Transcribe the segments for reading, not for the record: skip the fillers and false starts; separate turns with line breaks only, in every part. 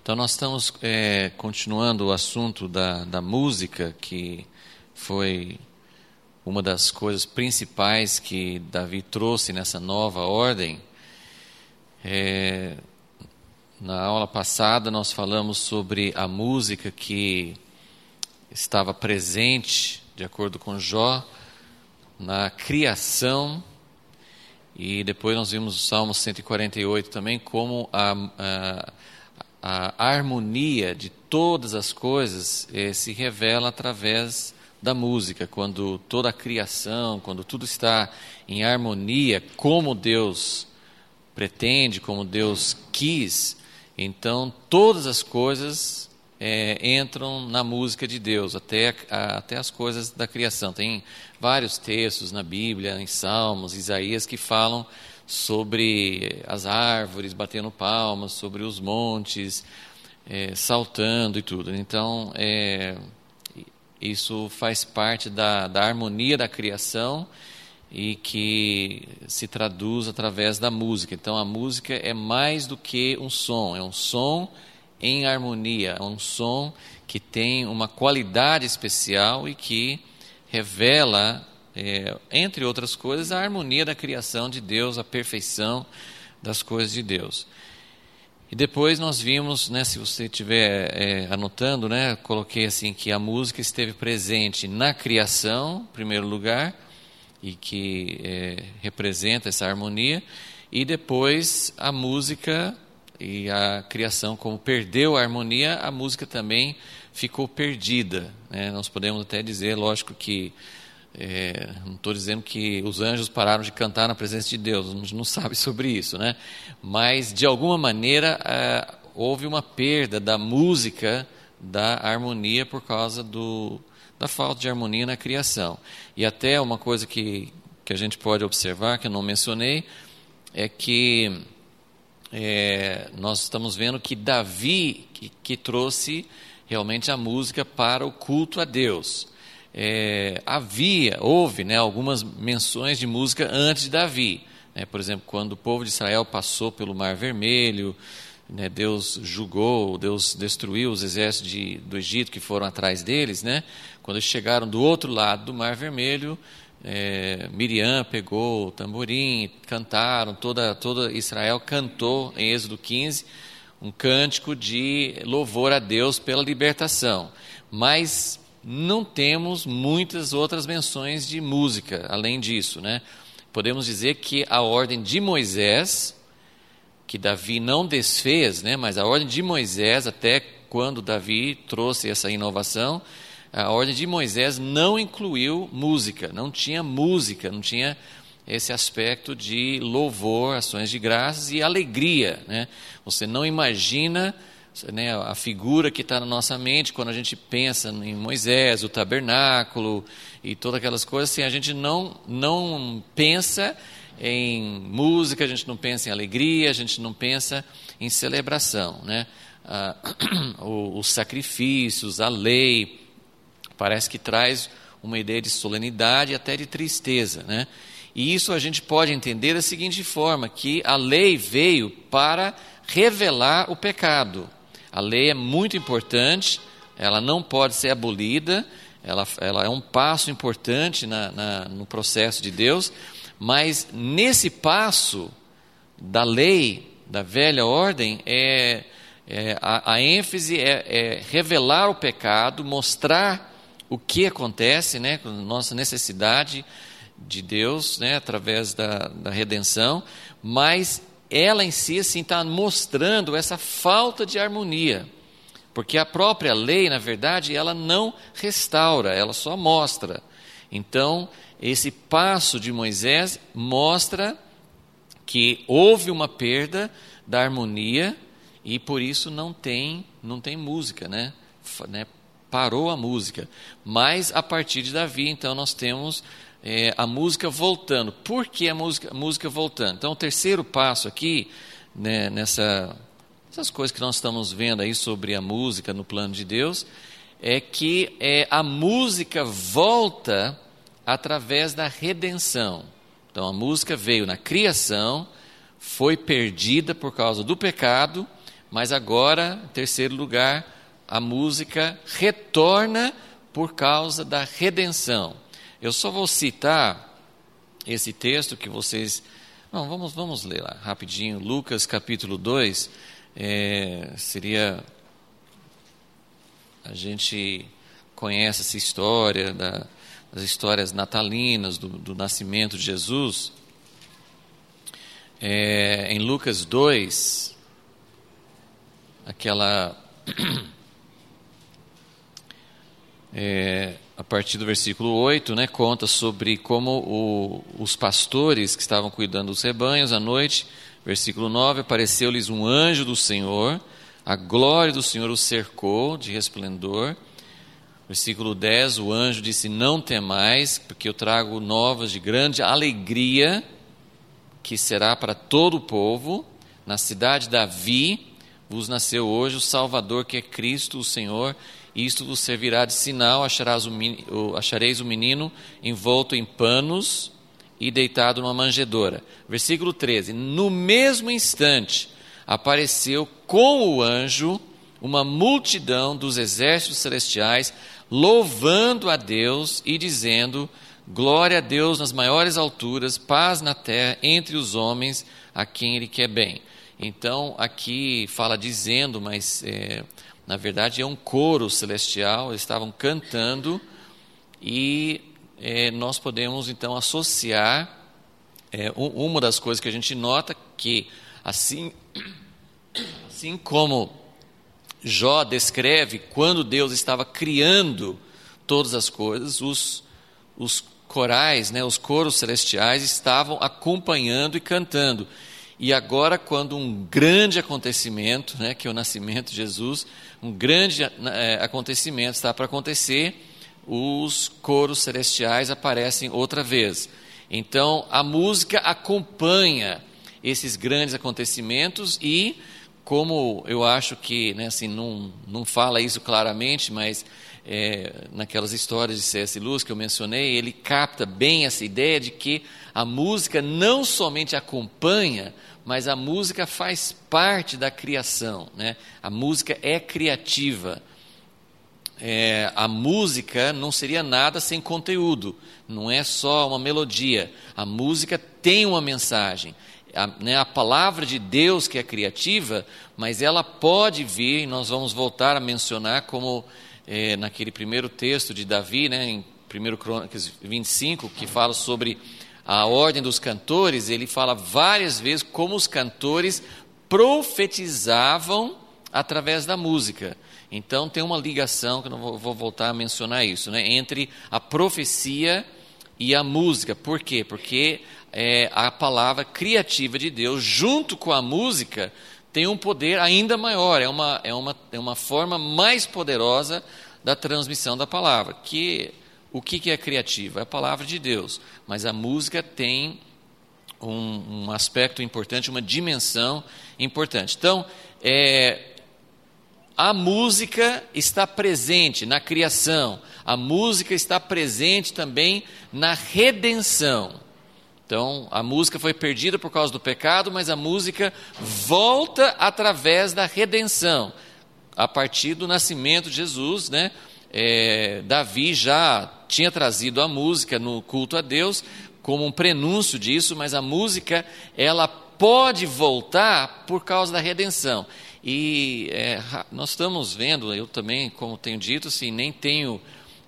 Então nós estamos continuando o assunto da música, que foi uma das coisas principais que Davi trouxe nessa nova ordem. Na aula passada nós falamos sobre a música que estava presente, de acordo com Jó, na criação, e depois nós vimos o Salmo 148 também, como a harmonia de todas as coisas se revela através da música, quando toda a criação, quando tudo está em harmonia, como Deus pretende, como Deus quis, então todas as coisas entram na música de Deus, até as coisas da criação. Tem vários textos na Bíblia, em Salmos, Isaías, que falam sobre as árvores batendo palmas, sobre os montes saltando e tudo. Então, isso faz parte da harmonia da criação e que se traduz através da música. Então, a música é mais do que um som, é um som em harmonia, é um som que tem uma qualidade especial e que revela, entre outras coisas, a harmonia da criação de Deus, a perfeição das coisas de Deus. E depois nós vimos, se você estiver anotando, coloquei assim que a música esteve presente na criação, em primeiro lugar, e que representa essa harmonia, e depois a música e a criação, como perdeu a harmonia, a música também ficou perdida. Nós podemos até dizer, lógico que não estou dizendo que os anjos pararam de cantar na presença de Deus, a gente não sabe sobre isso, mas de alguma maneira houve uma perda da música, da harmonia, por causa da falta de harmonia na criação. E até uma coisa que a gente pode observar, que eu não mencionei, é que nós estamos vendo que Davi que trouxe realmente a música para o culto a Deus. Houve algumas menções de música antes de Davi. Por exemplo, quando o povo de Israel passou pelo Mar Vermelho, Deus julgou, Deus destruiu os exércitos do Egito que foram atrás deles. Quando eles chegaram do outro lado do Mar Vermelho, Miriam pegou o tamborim, cantaram, toda Israel cantou em Êxodo 15 um cântico de louvor a Deus pela libertação. Mas não temos muitas outras menções de música além disso. Podemos dizer que a ordem de Moisés, que Davi não desfez, mas a ordem de Moisés, até quando Davi trouxe essa inovação, a ordem de Moisés não incluiu música, não tinha música, não tinha esse aspecto de louvor, ações de graças e alegria. Você não imagina a figura que está na nossa mente quando a gente pensa em Moisés, o tabernáculo e todas aquelas coisas, assim, a gente não pensa em música, a gente não pensa em alegria, a gente não pensa em celebração. Os sacrifícios, a lei, parece que traz uma ideia de solenidade e até de tristeza. E isso a gente pode entender da seguinte forma, que a lei veio para revelar o pecado. A lei é muito importante, ela não pode ser abolida, ela é um passo importante no processo de Deus, mas nesse passo da lei, da velha ordem, a ênfase é revelar o pecado, mostrar o que acontece, com a nossa necessidade de Deus, através da redenção, mas ela em si assim, está mostrando essa falta de harmonia, porque a própria lei, na verdade, ela não restaura, ela só mostra. Então, esse passo de Moisés mostra que houve uma perda da harmonia e por isso não tem música, parou a música. Mas a partir de Davi, então, nós temos a música voltando. Por que a música voltando? Então, o terceiro passo aqui, nessas coisas que nós estamos vendo aí sobre a música no plano de Deus, é que a música volta através da redenção. Então, a música veio na criação, foi perdida por causa do pecado, mas agora, em terceiro lugar, a música retorna por causa da redenção. Eu só vou citar esse texto que vocês... Não, vamos ler lá rapidinho. Lucas capítulo 2, seria... A gente conhece essa história, das histórias natalinas, do nascimento de Jesus. Em Lucas 2, a partir do versículo 8, né, conta sobre como os pastores que estavam cuidando dos rebanhos à noite, versículo 9, apareceu-lhes um anjo do Senhor, a glória do Senhor os cercou de resplendor. Versículo 10, o anjo disse: não temais, porque eu trago novas de grande alegria, que será para todo o povo. Na cidade de Davi vos nasceu hoje o Salvador, que é Cristo o Senhor. Isto vos servirá de sinal: achareis o menino envolto em panos e deitado numa manjedoura. Versículo 13, no mesmo instante apareceu com o anjo uma multidão dos exércitos celestiais, louvando a Deus e dizendo: glória a Deus nas maiores alturas, paz na terra entre os homens a quem Ele quer bem. Então aqui fala dizendo, mas na verdade é um coro celestial, eles estavam cantando, e nós podemos então associar uma das coisas que a gente nota, que assim como Jó descreve quando Deus estava criando todas as coisas, os corais, né, os coros celestiais estavam acompanhando e cantando. E agora, quando um grande acontecimento, né, que é o nascimento de Jesus, um grande acontecimento está para acontecer, os coros celestiais aparecem outra vez. Então, a música acompanha esses grandes acontecimentos, e como eu acho que, né, assim, não fala isso claramente, mas naquelas histórias de C.S. Lewis que eu mencionei, ele capta bem essa ideia de que a música não somente acompanha, mas a música faz parte da criação, né? A música é criativa. A música não seria nada sem conteúdo, não é só uma melodia. A música tem uma mensagem. A palavra de Deus que é criativa, mas ela pode vir, e nós vamos voltar a mencionar como naquele primeiro texto de Davi, né, em 1 Crônicas 25, que fala sobre a ordem dos cantores. Ele fala várias vezes como os cantores profetizavam através da música. Então tem uma ligação, que eu não vou voltar a mencionar isso, né, entre a profecia e a música. Por quê? Porque a palavra criativa de Deus, junto com a música, tem um poder ainda maior, é uma forma mais poderosa da transmissão da palavra. O que é criativa? É a palavra de Deus, mas a música tem um aspecto importante, uma dimensão importante. Então, a música está presente na criação, a música está presente também na redenção. Então, a música foi perdida por causa do pecado, mas a música volta através da redenção, a partir do nascimento de Jesus, né? Davi já tinha trazido a música no culto a Deus como um prenúncio disso, mas a música, ela pode voltar por causa da redenção. E nós estamos vendo, eu também, como tenho dito, assim, nem tenho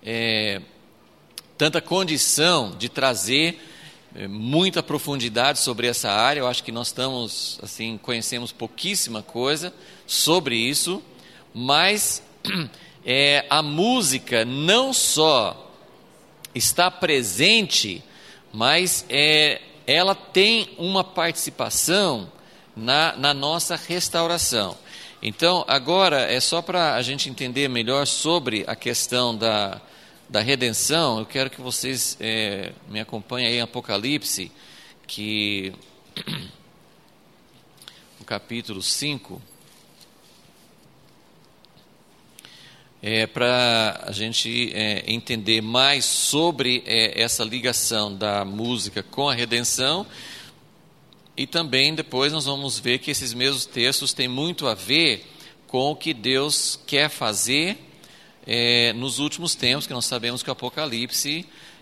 tanta condição de trazer muita profundidade sobre essa área. Eu acho que nós conhecemos pouquíssima coisa sobre isso, mas a música não só está presente, mas ela tem uma participação na nossa restauração. Então, agora é só para a gente entender melhor sobre a questão da redenção. Eu quero que vocês me acompanhem aí em Apocalipse, que no capítulo 5, para a gente entender mais sobre essa ligação da música com a redenção. E também depois nós vamos ver que esses mesmos textos têm muito a ver com o que Deus quer fazer nos últimos tempos, que nós sabemos que o Apocalipse,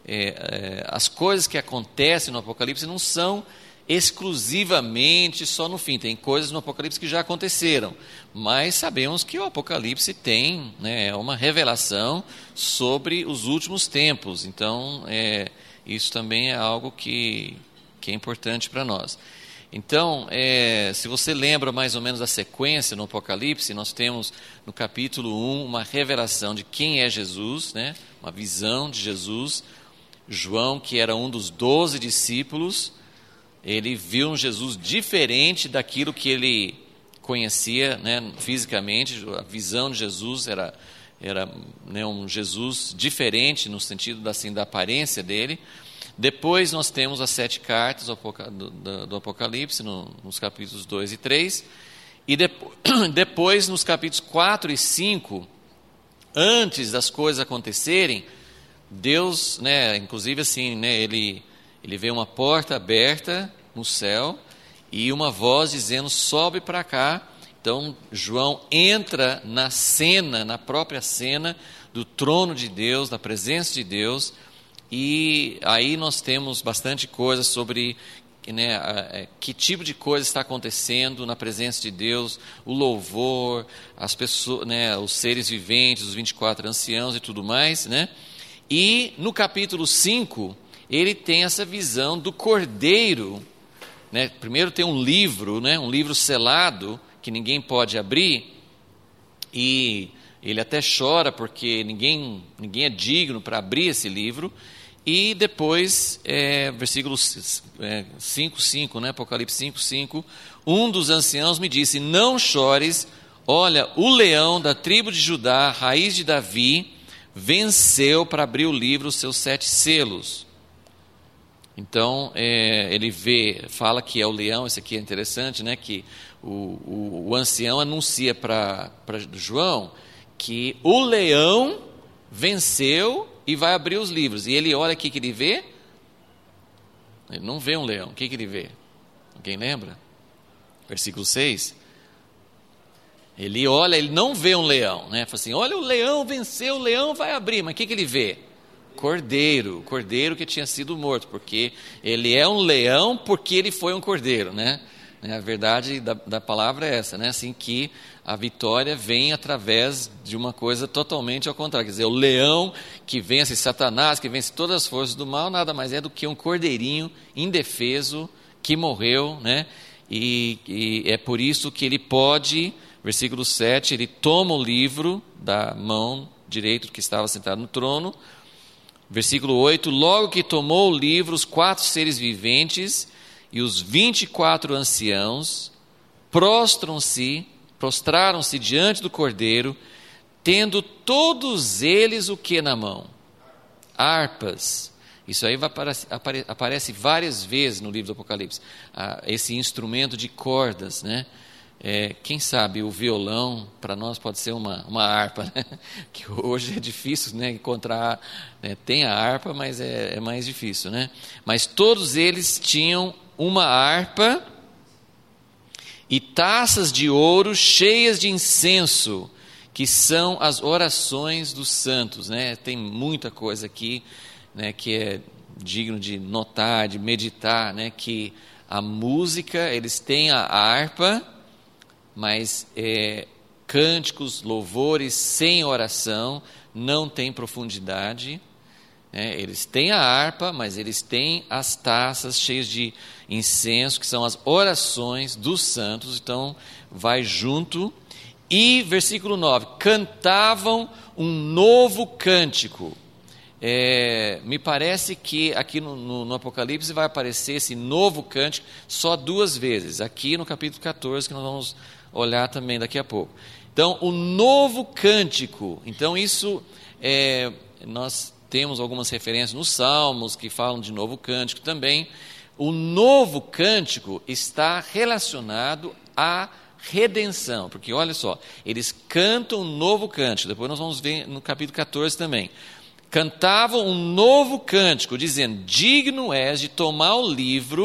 as coisas que acontecem no Apocalipse não são exclusivamente só no fim. Tem coisas no Apocalipse que já aconteceram, mas sabemos que o Apocalipse tem, né, uma revelação sobre os últimos tempos. Então, isso também é algo que é importante para nós. Então, se você lembra mais ou menos da sequência no Apocalipse, nós temos no capítulo 1 uma revelação de quem é Jesus, né, uma visão de Jesus. João, que era um dos 12 discípulos, ele viu um Jesus diferente daquilo que ele conhecia, né, fisicamente. A visão de Jesus era né, um Jesus diferente no sentido assim, da aparência dele. Depois nós temos as 7 cartas do Apocalipse, nos capítulos 2 e 3. E depois, nos capítulos 4 e 5, antes das coisas acontecerem, Deus, né, inclusive assim, né, ele vê uma porta aberta no céu e uma voz dizendo: sobe para cá. Então João entra na cena, na própria cena do trono de Deus, da presença de Deus, e aí nós temos bastante coisa sobre, né, que tipo de coisa está acontecendo na presença de Deus, o louvor, as pessoas, né, os seres viventes, os 24 anciãos e tudo mais, né? E no capítulo 5, ele tem essa visão do Cordeiro, né? Primeiro tem um livro, né? Um livro selado, que ninguém pode abrir, e ele até chora porque ninguém é digno para abrir esse livro. E depois, versículo 5:5, né? Apocalipse 5:5, um dos anciãos me disse: não chores, olha, o leão da tribo de Judá, raiz de Davi, venceu para abrir o livro, os seus 7 selos. Então, ele fala que é o leão. Isso aqui é interessante, né? Que o ancião anuncia para João que o leão venceu e vai abrir os livros. E ele olha aqui que ele vê. Ele não vê um leão. O que ele vê? Alguém lembra? Versículo 6. Ele olha, ele não vê um leão, né? Fala assim: olha, o leão venceu, o leão vai abrir. Mas o que ele vê? Cordeiro, o cordeiro que tinha sido morto, porque ele é um leão porque ele foi um cordeiro, né? A verdade da palavra é essa, né? Assim, que a vitória vem através de uma coisa totalmente ao contrário. Quer dizer, o leão que vence Satanás, que vence todas as forças do mal, nada mais é do que um cordeirinho indefeso que morreu, né? E é por isso que ele pode, versículo 7, ele toma o livro da mão direita que estava sentado no trono. Versículo 8, logo que tomou o livro, os 4 seres viventes e os 24 anciãos prostraram-se diante do Cordeiro, tendo todos eles o que na mão? Harpas. Isso aí aparece várias vezes no livro do Apocalipse, esse instrumento de cordas, né? Quem sabe o violão para nós pode ser uma harpa, né? Que hoje é difícil, né, encontrar, né? Tem a harpa, mas é mais difícil, né? Mas todos eles tinham uma harpa e taças de ouro cheias de incenso, que são as orações dos santos, né? Tem muita coisa aqui, né, que é digno de notar, de meditar, né? Que a música, eles têm a harpa, mas cânticos, louvores sem oração não tem profundidade, né? Eles têm a harpa, mas eles têm as taças cheias de incenso, que são as orações dos santos. Então vai junto. E versículo 9, cantavam um novo cântico. Me parece que aqui no Apocalipse vai aparecer esse novo cântico só 2 vezes, aqui no capítulo 14, que nós vamos olhar também daqui a pouco. Então, o novo cântico, então isso, nós temos algumas referências nos Salmos que falam de novo cântico também. O novo cântico está relacionado à redenção, porque olha só, eles cantam um novo cântico, depois nós vamos ver no capítulo 14 também. Cantavam um novo cântico, dizendo: digno és de tomar o livro,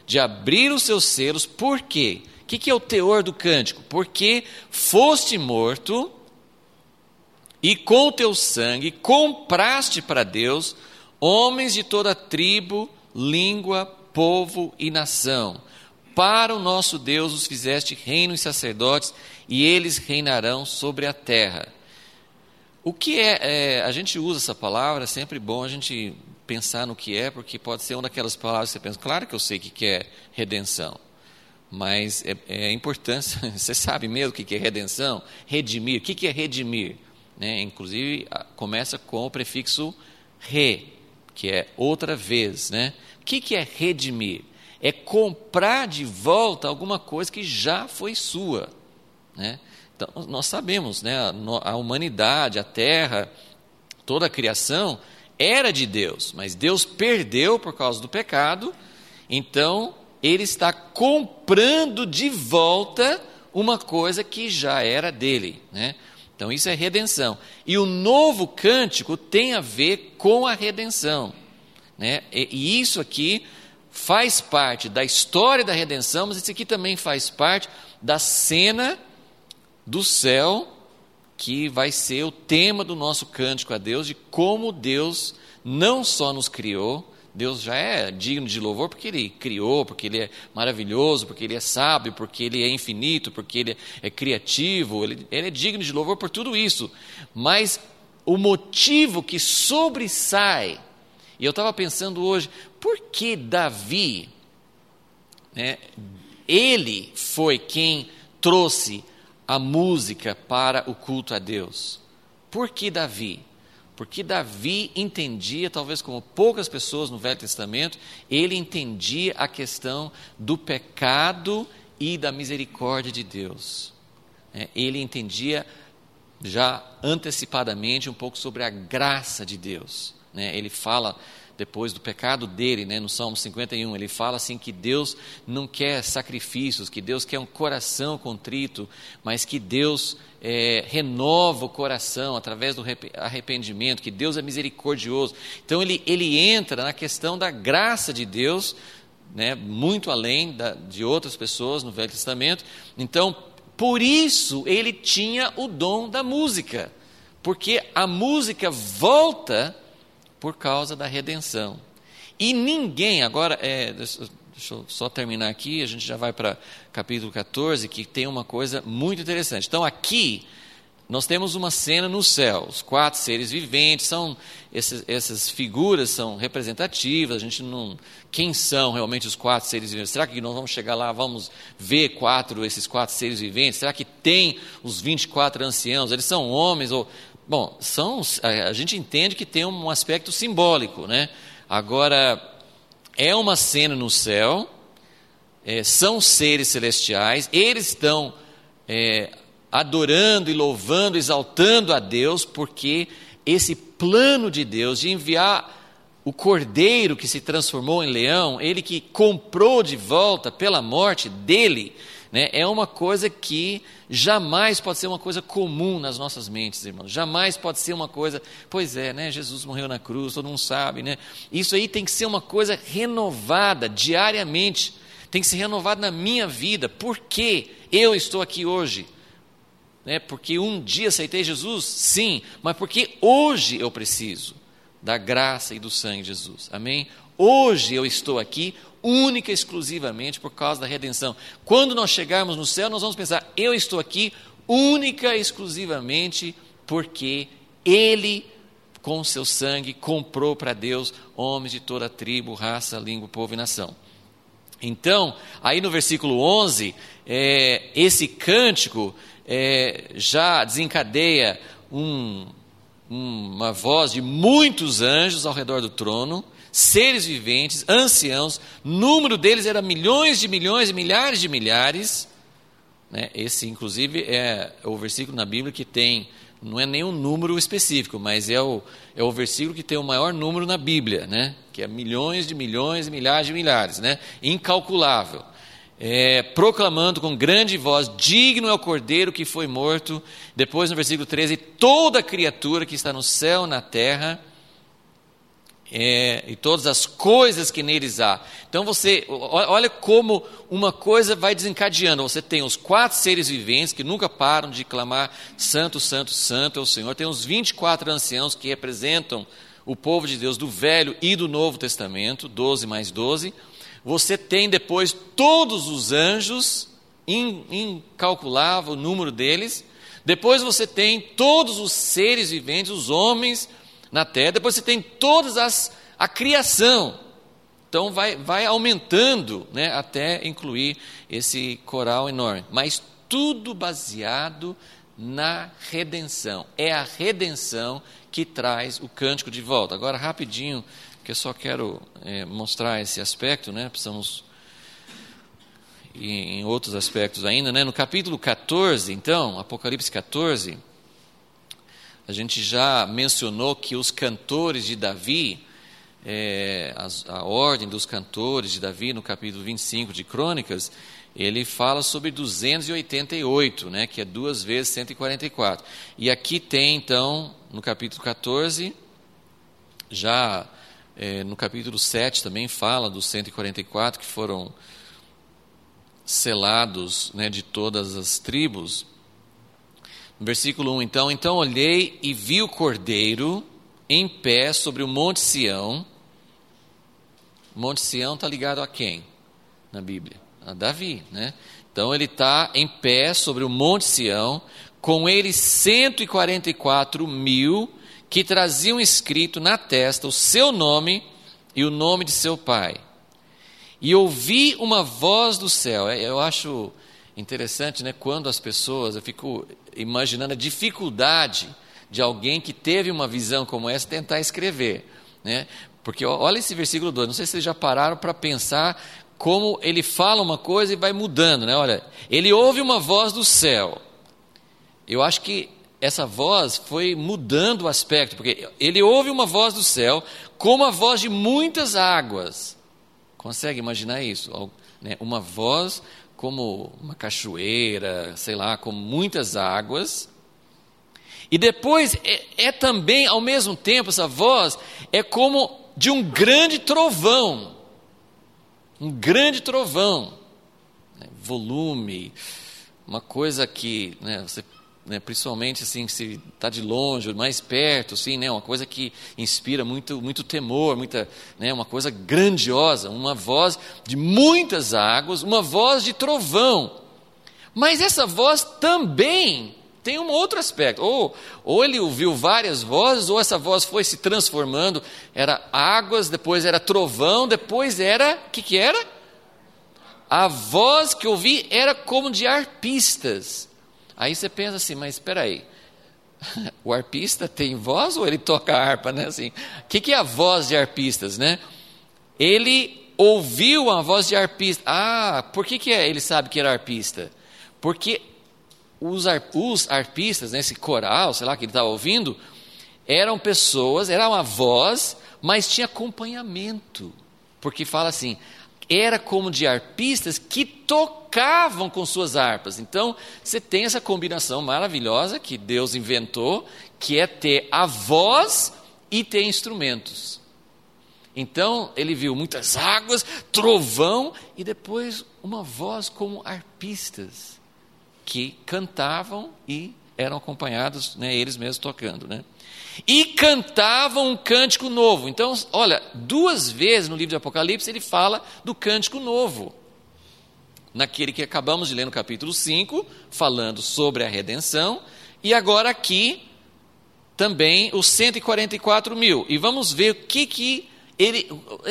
de abrir os seus selos. Por quê? O que é o teor do cântico? Porque foste morto e com o teu sangue compraste para Deus homens de toda tribo, língua, povo e nação. Para o nosso Deus os fizeste reino e sacerdotes, e eles reinarão sobre a terra. O que a gente usa essa palavra, é sempre bom a gente pensar no que é, porque pode ser uma daquelas palavras que você pensa, claro que eu sei o que é redenção, mas é importante, você sabe mesmo o que é redenção? Redimir, o que é redimir? Inclusive, começa com o prefixo re, que é outra vez. O que é redimir? É comprar de volta alguma coisa que já foi sua. Então, nós sabemos, a humanidade, a terra, toda a criação era de Deus, mas Deus perdeu por causa do pecado, então Ele está comprando de volta uma coisa que já era dele. Então isso é redenção. E o novo cântico tem a ver com a redenção. E isso aqui faz parte da história da redenção, mas isso aqui também faz parte da cena do céu, que vai ser o tema do nosso cântico a Deus, de como Deus não só nos criou, Deus já é digno de louvor porque Ele criou, porque Ele é maravilhoso, porque Ele é sábio, porque Ele é infinito, porque Ele é criativo, Ele é digno de louvor por tudo isso. Mas o motivo que sobressai, e eu estava pensando hoje, por que Davi, ele foi quem trouxe a música para o culto a Deus? Por que Davi? Porque Davi entendia, talvez como poucas pessoas no Velho Testamento, ele entendia a questão do pecado e da misericórdia de Deus. Ele entendia já antecipadamente um pouco sobre a graça de Deus. Ele fala depois do pecado dele, no Salmo 51, ele fala assim que Deus não quer sacrifícios, que Deus quer um coração contrito, mas que Deus renova o coração através do arrependimento, que Deus é misericordioso. Então ele entra na questão da graça de Deus, muito além de outras pessoas no Velho Testamento. Então, por isso ele tinha o dom da música, porque a música volta por causa da redenção. E ninguém, agora, deixa eu só terminar aqui, a gente já vai para capítulo 14, que tem uma coisa muito interessante. Então aqui, nós temos uma cena no céu, os 4 seres viventes, essas figuras são representativas, a gente não... Quem são realmente os 4 seres viventes? Será que nós vamos chegar lá, vamos ver esses 4 seres viventes? Será que tem os 24 anciãos? Eles são homens ou... Bom, a gente entende que tem um aspecto simbólico, Agora, é uma cena no céu, são seres celestiais, eles estão adorando e louvando, exaltando a Deus, porque esse plano de Deus de enviar o cordeiro que se transformou em leão, ele que comprou de volta pela morte dele, é uma coisa que jamais pode ser uma coisa comum nas nossas mentes, irmãos. Jamais pode ser uma coisa, pois é, Jesus morreu na cruz, todo mundo sabe, Isso aí tem que ser uma coisa renovada diariamente, tem que ser renovado na minha vida. Por que eu estou aqui hoje? Porque um dia aceitei Jesus? Sim, mas porque hoje eu preciso da graça e do sangue de Jesus, amém? Hoje eu estou aqui única e exclusivamente por causa da redenção. Quando nós chegarmos no céu, nós vamos pensar, eu estou aqui única e exclusivamente porque Ele, com seu sangue, comprou para Deus homens de toda tribo, raça, língua, povo e nação. Então, aí no versículo 11, esse cântico já desencadeia uma voz de muitos anjos ao redor do trono, seres viventes, anciãos, número deles era milhões de milhões e milhares de milhares. Esse, inclusive, é o versículo na Bíblia que tem, não é nenhum número específico, mas é o versículo que tem o maior número na Bíblia, que é milhões de milhões e milhares de milhares, incalculável. Proclamando com grande voz, digno é o cordeiro que foi morto. Depois no versículo 13, toda criatura que está no céu, na terra, e todas as coisas que neles há. Então você, olha como uma coisa vai desencadeando. Você tem os 4 seres viventes que nunca param de clamar: Santo, Santo, Santo é o Senhor. Tem os 24 anciãos que representam o povo de Deus do Velho e do Novo Testamento, 12 mais 12. Você tem depois todos os anjos, incalculável o número deles. Depois você tem todos os seres viventes, os homens na terra. Depois você tem a criação. Então vai aumentando, né, até incluir esse coral enorme. Mas tudo baseado na redenção. É a redenção que traz o cântico de volta. Agora, rapidinho, que eu só quero mostrar esse aspecto, né? Precisamos ir em outros aspectos ainda, né? No capítulo 14, então, Apocalipse 14, a gente já mencionou que os cantores de Davi, a ordem dos cantores de Davi, no capítulo 25 de Crônicas, ele fala sobre 288, né, que é 2 vezes 144. E aqui tem, então, no capítulo 14, já no capítulo 7 também fala dos 144 que foram selados, né, de todas as tribos. No versículo 1, então olhei e vi o Cordeiro em pé sobre o Monte Sião. O Monte Sião está ligado a quem na Bíblia? A Davi, né? Então ele está em pé sobre o Monte Sião, com ele 144.000 que traziam escrito na testa o seu nome e o nome de seu pai. E ouvi uma voz do céu. Eu acho interessante, né? Quando as pessoas, eu fico imaginando a dificuldade de alguém que teve uma visão como essa tentar escrever, né? Porque olha esse versículo 2, não sei se vocês já pararam para pensar como ele fala uma coisa e vai mudando, né? Olha, ele ouve uma voz do céu. Eu acho que essa voz foi mudando o aspecto, porque ele ouve uma voz do céu como a voz de muitas águas. Consegue imaginar isso? Né? Uma voz como uma cachoeira, sei lá, como muitas águas. E depois também, ao mesmo tempo, essa voz é como de um grande trovão. Um grande trovão, né, volume, uma coisa que, né, você, né, principalmente assim, se está de longe, mais perto, assim, né, uma coisa que inspira muito, muito temor, né, uma coisa grandiosa, uma voz de muitas águas, uma voz de trovão. Mas essa voz também tem um outro aspecto, ou ele ouviu várias vozes, ou essa voz foi se transformando, era águas, depois era trovão, depois era, o que era? A voz que eu ouvi era como de arpistas. Aí você pensa assim, mas espera aí, o arpista tem voz ou ele toca harpa, né? Assim, o que é a voz de arpistas, né? Ele ouviu a voz de arpista. Por que ele sabe que era arpista? Porque os arpistas, né, esse coral, sei lá, que ele estava ouvindo, eram pessoas, era uma voz, mas tinha acompanhamento, porque fala assim, era como de arpistas que tocavam com suas harpas. Então, você tem essa combinação maravilhosa que Deus inventou, que é ter a voz e ter instrumentos. Então, ele viu muitas águas, trovão, e depois uma voz como arpistas, que cantavam e eram acompanhados, né, eles mesmos tocando, né? E cantavam um cântico novo. Então, olha, 2 vezes no livro de Apocalipse ele fala do cântico novo. Naquele que acabamos de ler no capítulo 5, falando sobre a redenção, e agora aqui também os 144.000. E vamos ver o que ele,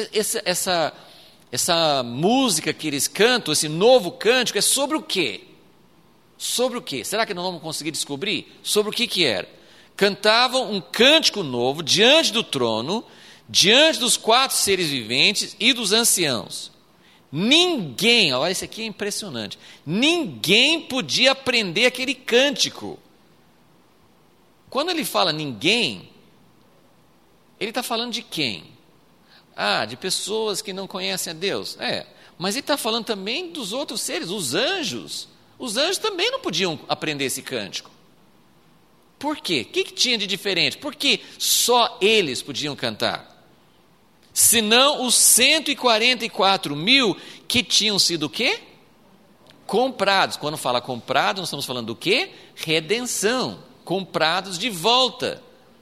essa música que eles cantam, esse novo cântico, é sobre o quê? Sobre o quê? Será que não vamos conseguir descobrir? Sobre o que era? Cantavam um cântico novo diante do trono, diante dos 4 seres viventes e dos anciãos. Ninguém, olha, isso aqui é impressionante, ninguém podia aprender aquele cântico. Quando ele fala ninguém, ele está falando de quem? De pessoas que não conhecem a Deus. Mas ele está falando também dos outros seres, os anjos. Os anjos também não podiam aprender esse cântico. Por quê? O que tinha de diferente? Por que só eles podiam cantar? senão os 144.000 que tinham sido o quê? Comprados. Quando fala comprado, nós estamos falando do quê? Redenção. Comprados de volta.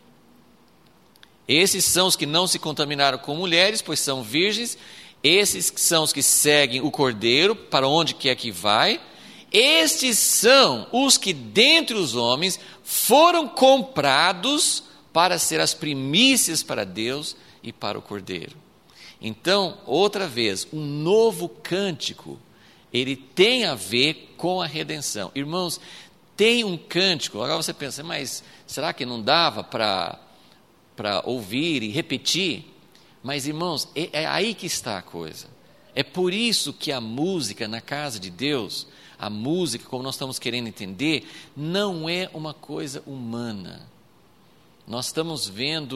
Esses são os que não se contaminaram com mulheres, pois são virgens. Esses são os que seguem o Cordeiro, para onde quer que vai. Estes são os que dentre os homens foram comprados para ser as primícias para Deus e para o Cordeiro. Então, outra vez, um novo cântico, ele tem a ver com a redenção. Irmãos, tem um cântico, agora você pensa, mas será que não dava para ouvir e repetir? Mas, irmãos, é aí que está a coisa. É por isso que a música na casa de Deus, a música, como nós estamos querendo entender, não é uma coisa humana. Nós estamos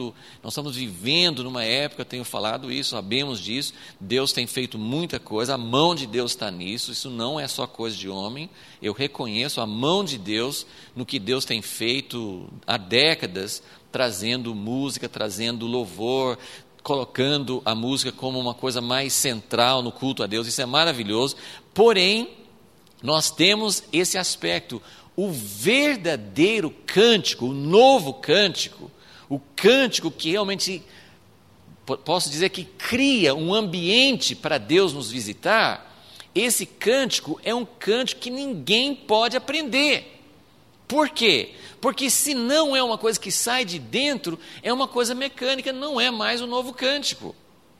vivendo numa época, eu tenho falado isso, sabemos disso, Deus tem feito muita coisa, a mão de Deus está nisso, isso não é só coisa de homem, eu reconheço a mão de Deus no que Deus tem feito há décadas, trazendo música, trazendo louvor, colocando a música como uma coisa mais central no culto a Deus, isso é maravilhoso, porém, nós temos esse aspecto, o verdadeiro cântico, o novo cântico, o cântico que realmente, posso dizer que cria um ambiente para Deus nos visitar, esse cântico é um cântico que ninguém pode aprender. Por quê? Porque se não é uma coisa que sai de dentro, é uma coisa mecânica, não é mais um novo cântico.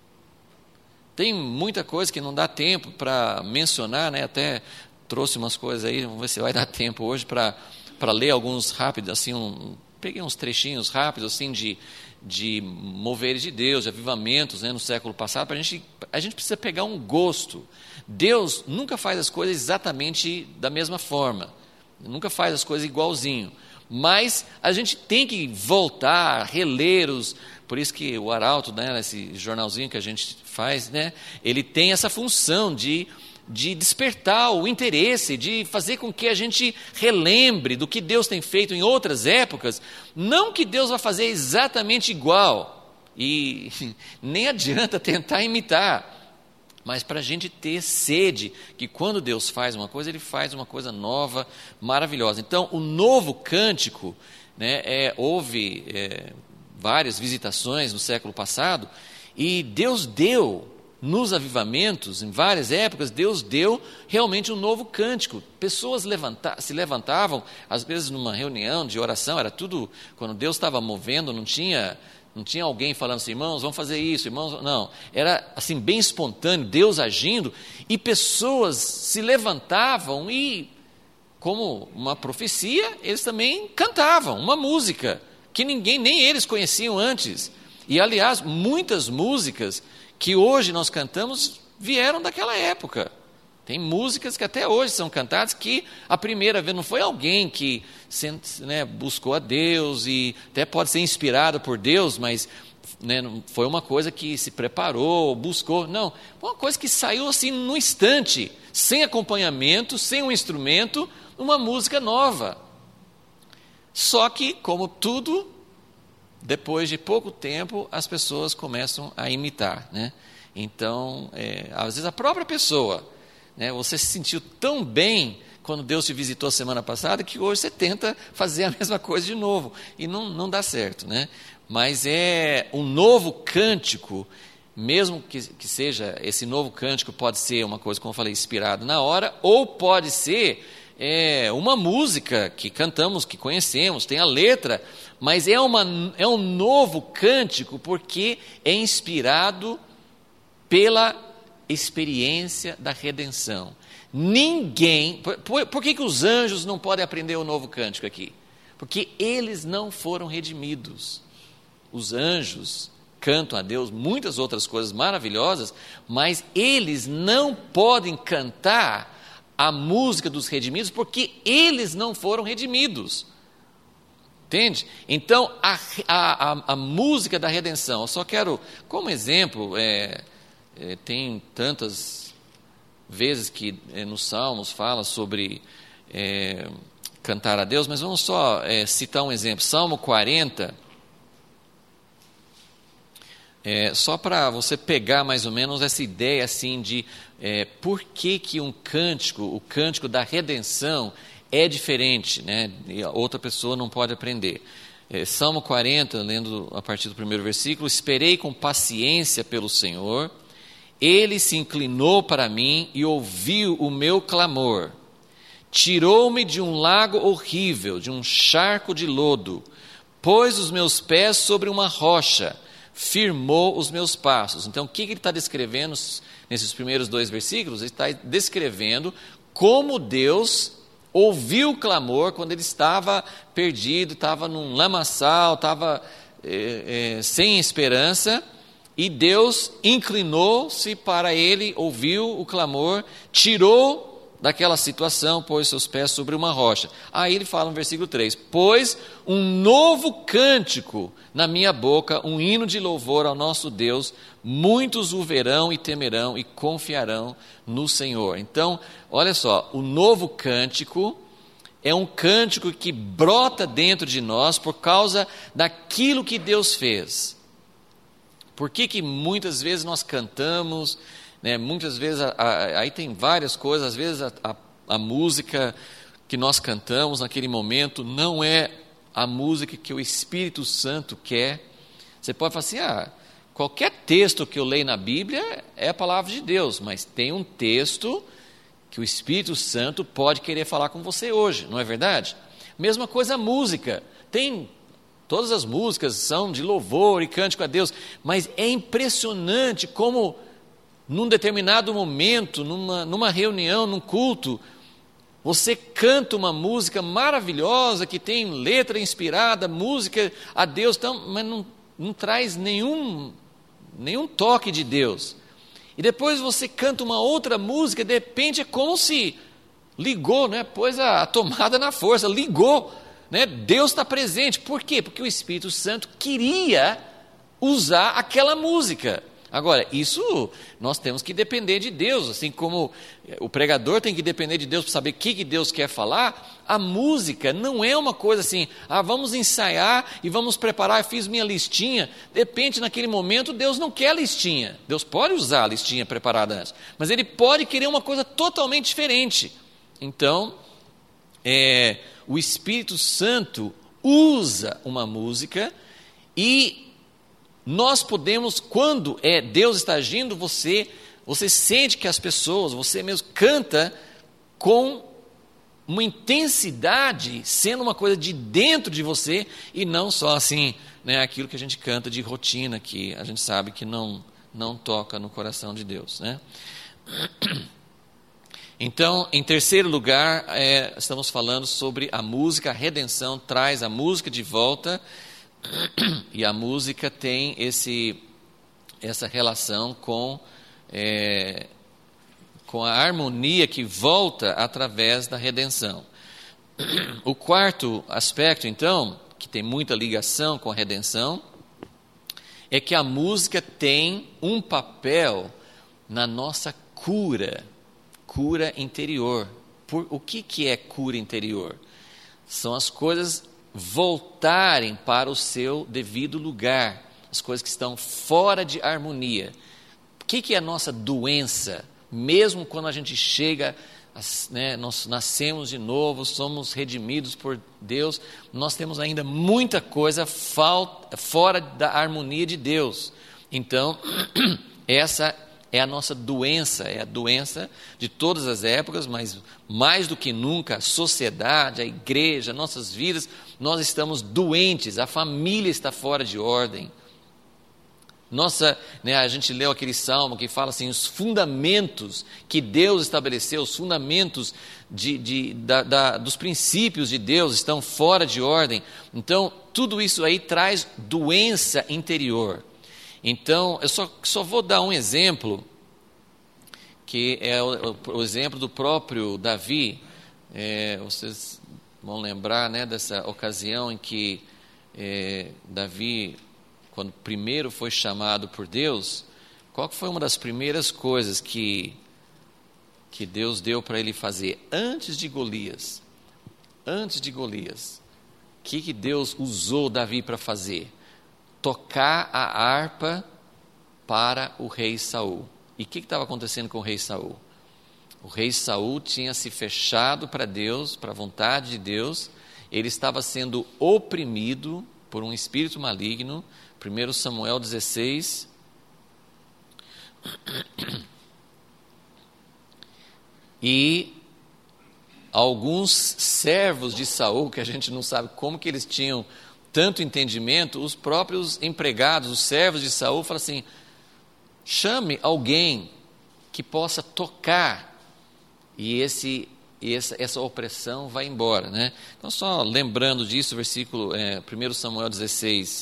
Tem muita coisa que não dá tempo para mencionar, né? Até trouxe umas coisas aí, vamos ver se vai dar tempo hoje para ler alguns rápidos, assim, peguei uns trechinhos rápidos, assim, de moveres de Deus, de avivamentos, né, no século passado, a gente precisa pegar um gosto. Deus nunca faz as coisas exatamente da mesma forma, nunca faz as coisas igualzinho, mas a gente tem que voltar, reler por isso que o Arauto, né, esse jornalzinho que a gente faz, né, ele tem essa função de despertar o interesse, de fazer com que a gente relembre do que Deus tem feito em outras épocas, não que Deus vai fazer exatamente igual, e nem adianta tentar imitar, mas para a gente ter sede, que quando Deus faz uma coisa, Ele faz uma coisa nova, maravilhosa. Então, o novo cântico, né, houve várias visitações no século passado, e Deus deu, nos avivamentos, em várias épocas, Deus deu realmente um novo cântico. Pessoas se levantavam, às vezes numa reunião de oração, era tudo, quando Deus estava movendo, não tinha alguém falando assim, irmãos, vamos fazer isso, irmãos, não. Era assim, bem espontâneo, Deus agindo, e pessoas se levantavam e, como uma profecia, eles também cantavam uma música, que nem eles conheciam antes. E, aliás, muitas músicas que hoje nós cantamos vieram daquela época. Tem músicas que até hoje são cantadas que a primeira vez não foi alguém que, né, buscou a Deus e até pode ser inspirado por Deus, mas, né, não foi uma coisa que se preparou, buscou, não, foi uma coisa que saiu assim no instante, sem acompanhamento, sem um instrumento, uma música nova. Só que, como tudo, depois de pouco tempo, as pessoas começam a imitar, né? Então, às vezes a própria pessoa, né, você se sentiu tão bem quando Deus te visitou semana passada, que hoje você tenta fazer a mesma coisa de novo, e não dá certo, né? Mas é um novo cântico, mesmo que seja, esse novo cântico pode ser uma coisa, como eu falei, inspirado na hora, ou pode ser uma música que cantamos, que conhecemos, tem a letra, mas é um novo cântico porque é inspirado pela experiência da redenção. Ninguém... Por que os anjos não podem aprender o novo cântico aqui? Porque eles não foram redimidos. Os anjos cantam a Deus muitas outras coisas maravilhosas, mas eles não podem cantar a música dos redimidos, porque eles não foram redimidos. Entende? Então, a música da redenção, eu só quero, como exemplo, tem tantas vezes que nos Salmos fala sobre cantar a Deus, mas vamos só citar um exemplo. Salmo 40, Só para você pegar mais ou menos essa ideia assim de por que um cântico, o cântico da redenção, é diferente, né? E a outra pessoa não pode aprender. Salmo 40, lendo a partir do primeiro versículo: esperei com paciência pelo Senhor, Ele se inclinou para mim e ouviu o meu clamor. Tirou-me de um lago horrível, de um charco de lodo, pôs os meus pés sobre uma rocha, firmou os meus passos. Então, o que ele está descrevendo nesses primeiros 2 versículos? Ele está descrevendo como Deus ouviu o clamor quando ele estava perdido, estava num lamaçal, estava sem esperança, e Deus inclinou-se para ele, ouviu o clamor, tirou daquela situação, pôs seus pés sobre uma rocha. Aí ele fala no versículo 3: pôs um novo cântico na minha boca, um hino de louvor ao nosso Deus, muitos o verão e temerão e confiarão no Senhor. Então, olha só, o novo cântico é um cântico que brota dentro de nós por causa daquilo que Deus fez. Por que muitas vezes nós cantamos, né? Muitas vezes, aí tem várias coisas, às vezes a música que nós cantamos naquele momento não é a música que o Espírito Santo quer. Você pode falar assim, qualquer texto que eu leio na Bíblia é a palavra de Deus, mas tem um texto que o Espírito Santo pode querer falar com você hoje, não é verdade? Mesma coisa a música, todas as músicas são de louvor e cântico a Deus, mas é impressionante como num determinado momento, numa reunião, num culto, você canta uma música maravilhosa, que tem letra inspirada, música a Deus, mas não traz nenhum toque de Deus. E depois você canta uma outra música, de repente é como se ligou, né? Pôs a tomada na força, ligou, né? Deus está presente. Por quê? Porque o Espírito Santo queria usar aquela música. Agora, isso nós temos que depender de Deus, assim como o pregador tem que depender de Deus para saber o que Deus quer falar. A música não é uma coisa assim, vamos ensaiar e vamos preparar, fiz minha listinha. De repente, naquele momento, Deus não quer a listinha. Deus pode usar a listinha preparada antes, mas Ele pode querer uma coisa totalmente diferente. Então, o Espírito Santo usa uma música e nós podemos, quando Deus está agindo, você sente que as pessoas, você mesmo canta com uma intensidade, sendo uma coisa de dentro de você, e não só assim, né, aquilo que a gente canta de rotina, que a gente sabe que não toca no coração de Deus, né? Então, em terceiro lugar, estamos falando sobre a música. A redenção traz a música de volta. E a música tem essa relação com a harmonia que volta através da redenção. O quarto aspecto, então, que tem muita ligação com a redenção, é que a música tem um papel na nossa cura interior. O que é cura interior? São as coisas voltarem para o seu devido lugar, as coisas que estão fora de harmonia. O que é a nossa doença? Mesmo quando a gente chega, né, nós nascemos de novo, somos redimidos por Deus, nós temos ainda muita coisa fora da harmonia de Deus. Então, essa é a nossa doença, é a doença de todas as épocas, mas mais do que nunca, a sociedade, a igreja, nossas vidas, nós estamos doentes, a família está fora de ordem. A gente leu aquele salmo que fala assim, os fundamentos que Deus estabeleceu, os fundamentos dos princípios de Deus estão fora de ordem. Então, tudo isso aí traz doença interior. Então, eu só vou dar um exemplo, que é o exemplo do próprio Davi. Vocês vão lembrar, né, dessa ocasião em que Davi, quando primeiro foi chamado por Deus, qual foi uma das primeiras coisas que Deus deu para ele fazer antes de Golias? Antes de Golias, o que Deus usou Davi para fazer? Tocar a harpa para o rei Saul. E o que estava acontecendo com o rei Saul? O rei Saul tinha se fechado para Deus, para a vontade de Deus. Ele estava sendo oprimido por um espírito maligno. 1 Samuel 16. E alguns servos de Saul, que a gente não sabe como que eles tinham tanto entendimento, os próprios empregados, os servos de Saul, falam assim: chame alguém que possa tocar e essa opressão vai embora, né? Então, só lembrando disso, versículo 1 Samuel 16,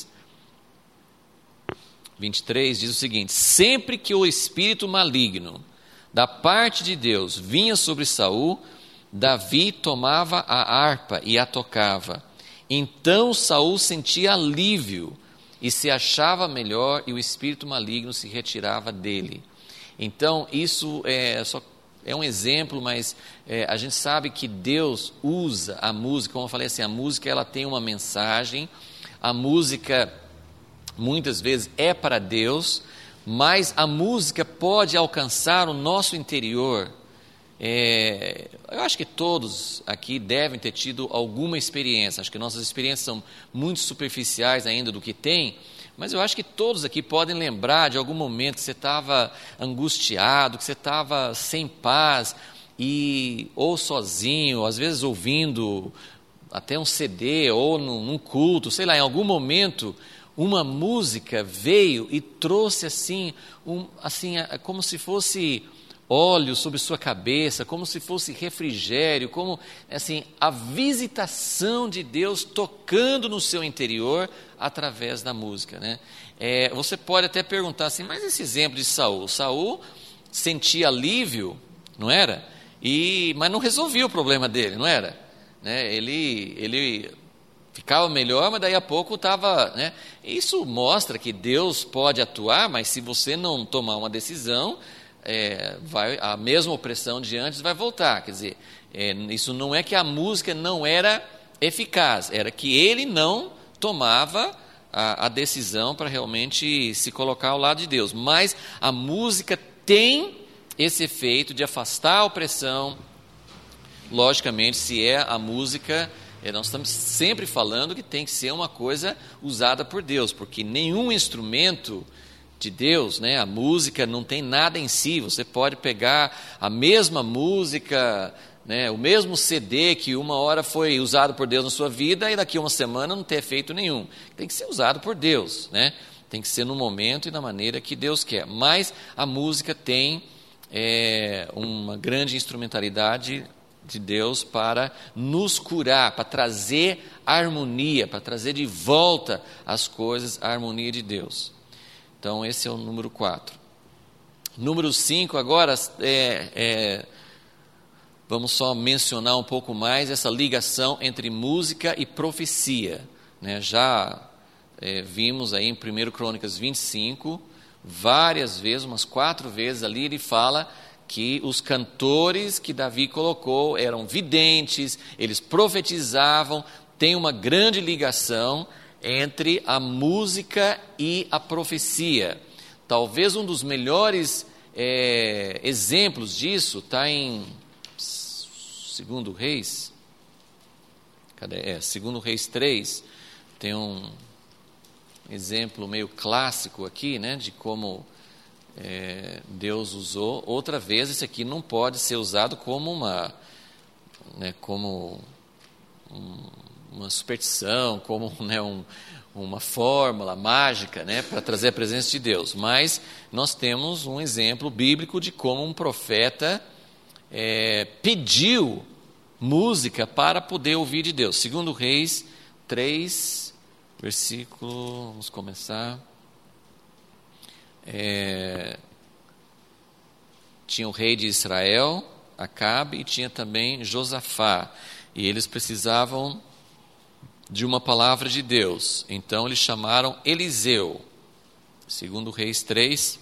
23, diz o seguinte: sempre que o espírito maligno da parte de Deus vinha sobre Saul, Davi tomava a harpa e a tocava. Então Saul sentia alívio e se achava melhor, e o espírito maligno se retirava dele. Então, isso é um exemplo, mas a gente sabe que Deus usa a música, como eu falei assim, a música ela tem uma mensagem, a música muitas vezes é para Deus, mas a música pode alcançar o nosso interior. Eu acho que todos aqui devem ter tido alguma experiência, acho que nossas experiências são muito superficiais ainda do que tem, mas eu acho que todos aqui podem lembrar de algum momento que você estava angustiado, que você estava sem paz, ou sozinho, às vezes ouvindo até um CD, ou num culto, sei lá, em algum momento, uma música veio e trouxe assim, como se fosse óleo sobre sua cabeça, como se fosse refrigério, como assim, a visitação de Deus tocando no seu interior através da música, né? Você pode até perguntar assim, mas esse exemplo de Saul sentia alívio, não era? Mas não resolvia o problema dele, não era? Né? Ele ficava melhor, mas daí a pouco estava, né? Isso mostra que Deus pode atuar, mas se você não tomar uma decisão, a mesma opressão de antes vai voltar. Quer dizer, isso não é que a música não era eficaz, era que ele não tomava a decisão para realmente se colocar ao lado de Deus. Mas a música tem esse efeito de afastar a opressão. Logicamente, se é a música, nós estamos sempre falando que tem que ser uma coisa usada por Deus, porque nenhum instrumento de Deus, né, a música não tem nada em si. Você pode pegar a mesma música, né, o mesmo CD que uma hora foi usado por Deus na sua vida e daqui a uma semana não ter efeito nenhum. Tem que ser usado por Deus, né? Tem que ser no momento e na maneira que Deus quer. Mas a música tem uma grande instrumentalidade de Deus para nos curar, para trazer harmonia, para trazer de volta as coisas, a harmonia de Deus. Então, esse é o número 4. Número 5, agora, vamos só mencionar um pouco mais essa ligação entre música e profecia, né? Já vimos aí em 1 Crônicas 25, várias vezes, umas 4 vezes ali, ele fala que os cantores que Davi colocou eram videntes, eles profetizavam, tem uma grande ligação entre a música e a profecia. Talvez um dos melhores exemplos disso está em 2 Reis. Cadê? 2 Reis 3. Tem um exemplo meio clássico aqui, né, de como Deus usou. Outra vez, esse aqui não pode ser usado como uma superstição, como, né, uma fórmula mágica, né, para trazer a presença de Deus. Mas nós temos um exemplo bíblico de como um profeta pediu música para poder ouvir de Deus. 2 Reis 3, versículo, vamos começar. Tinha o rei de Israel, Acabe, e tinha também Josafá. E eles precisavam de uma palavra de Deus. Então eles chamaram Eliseu. 2 Reis 3,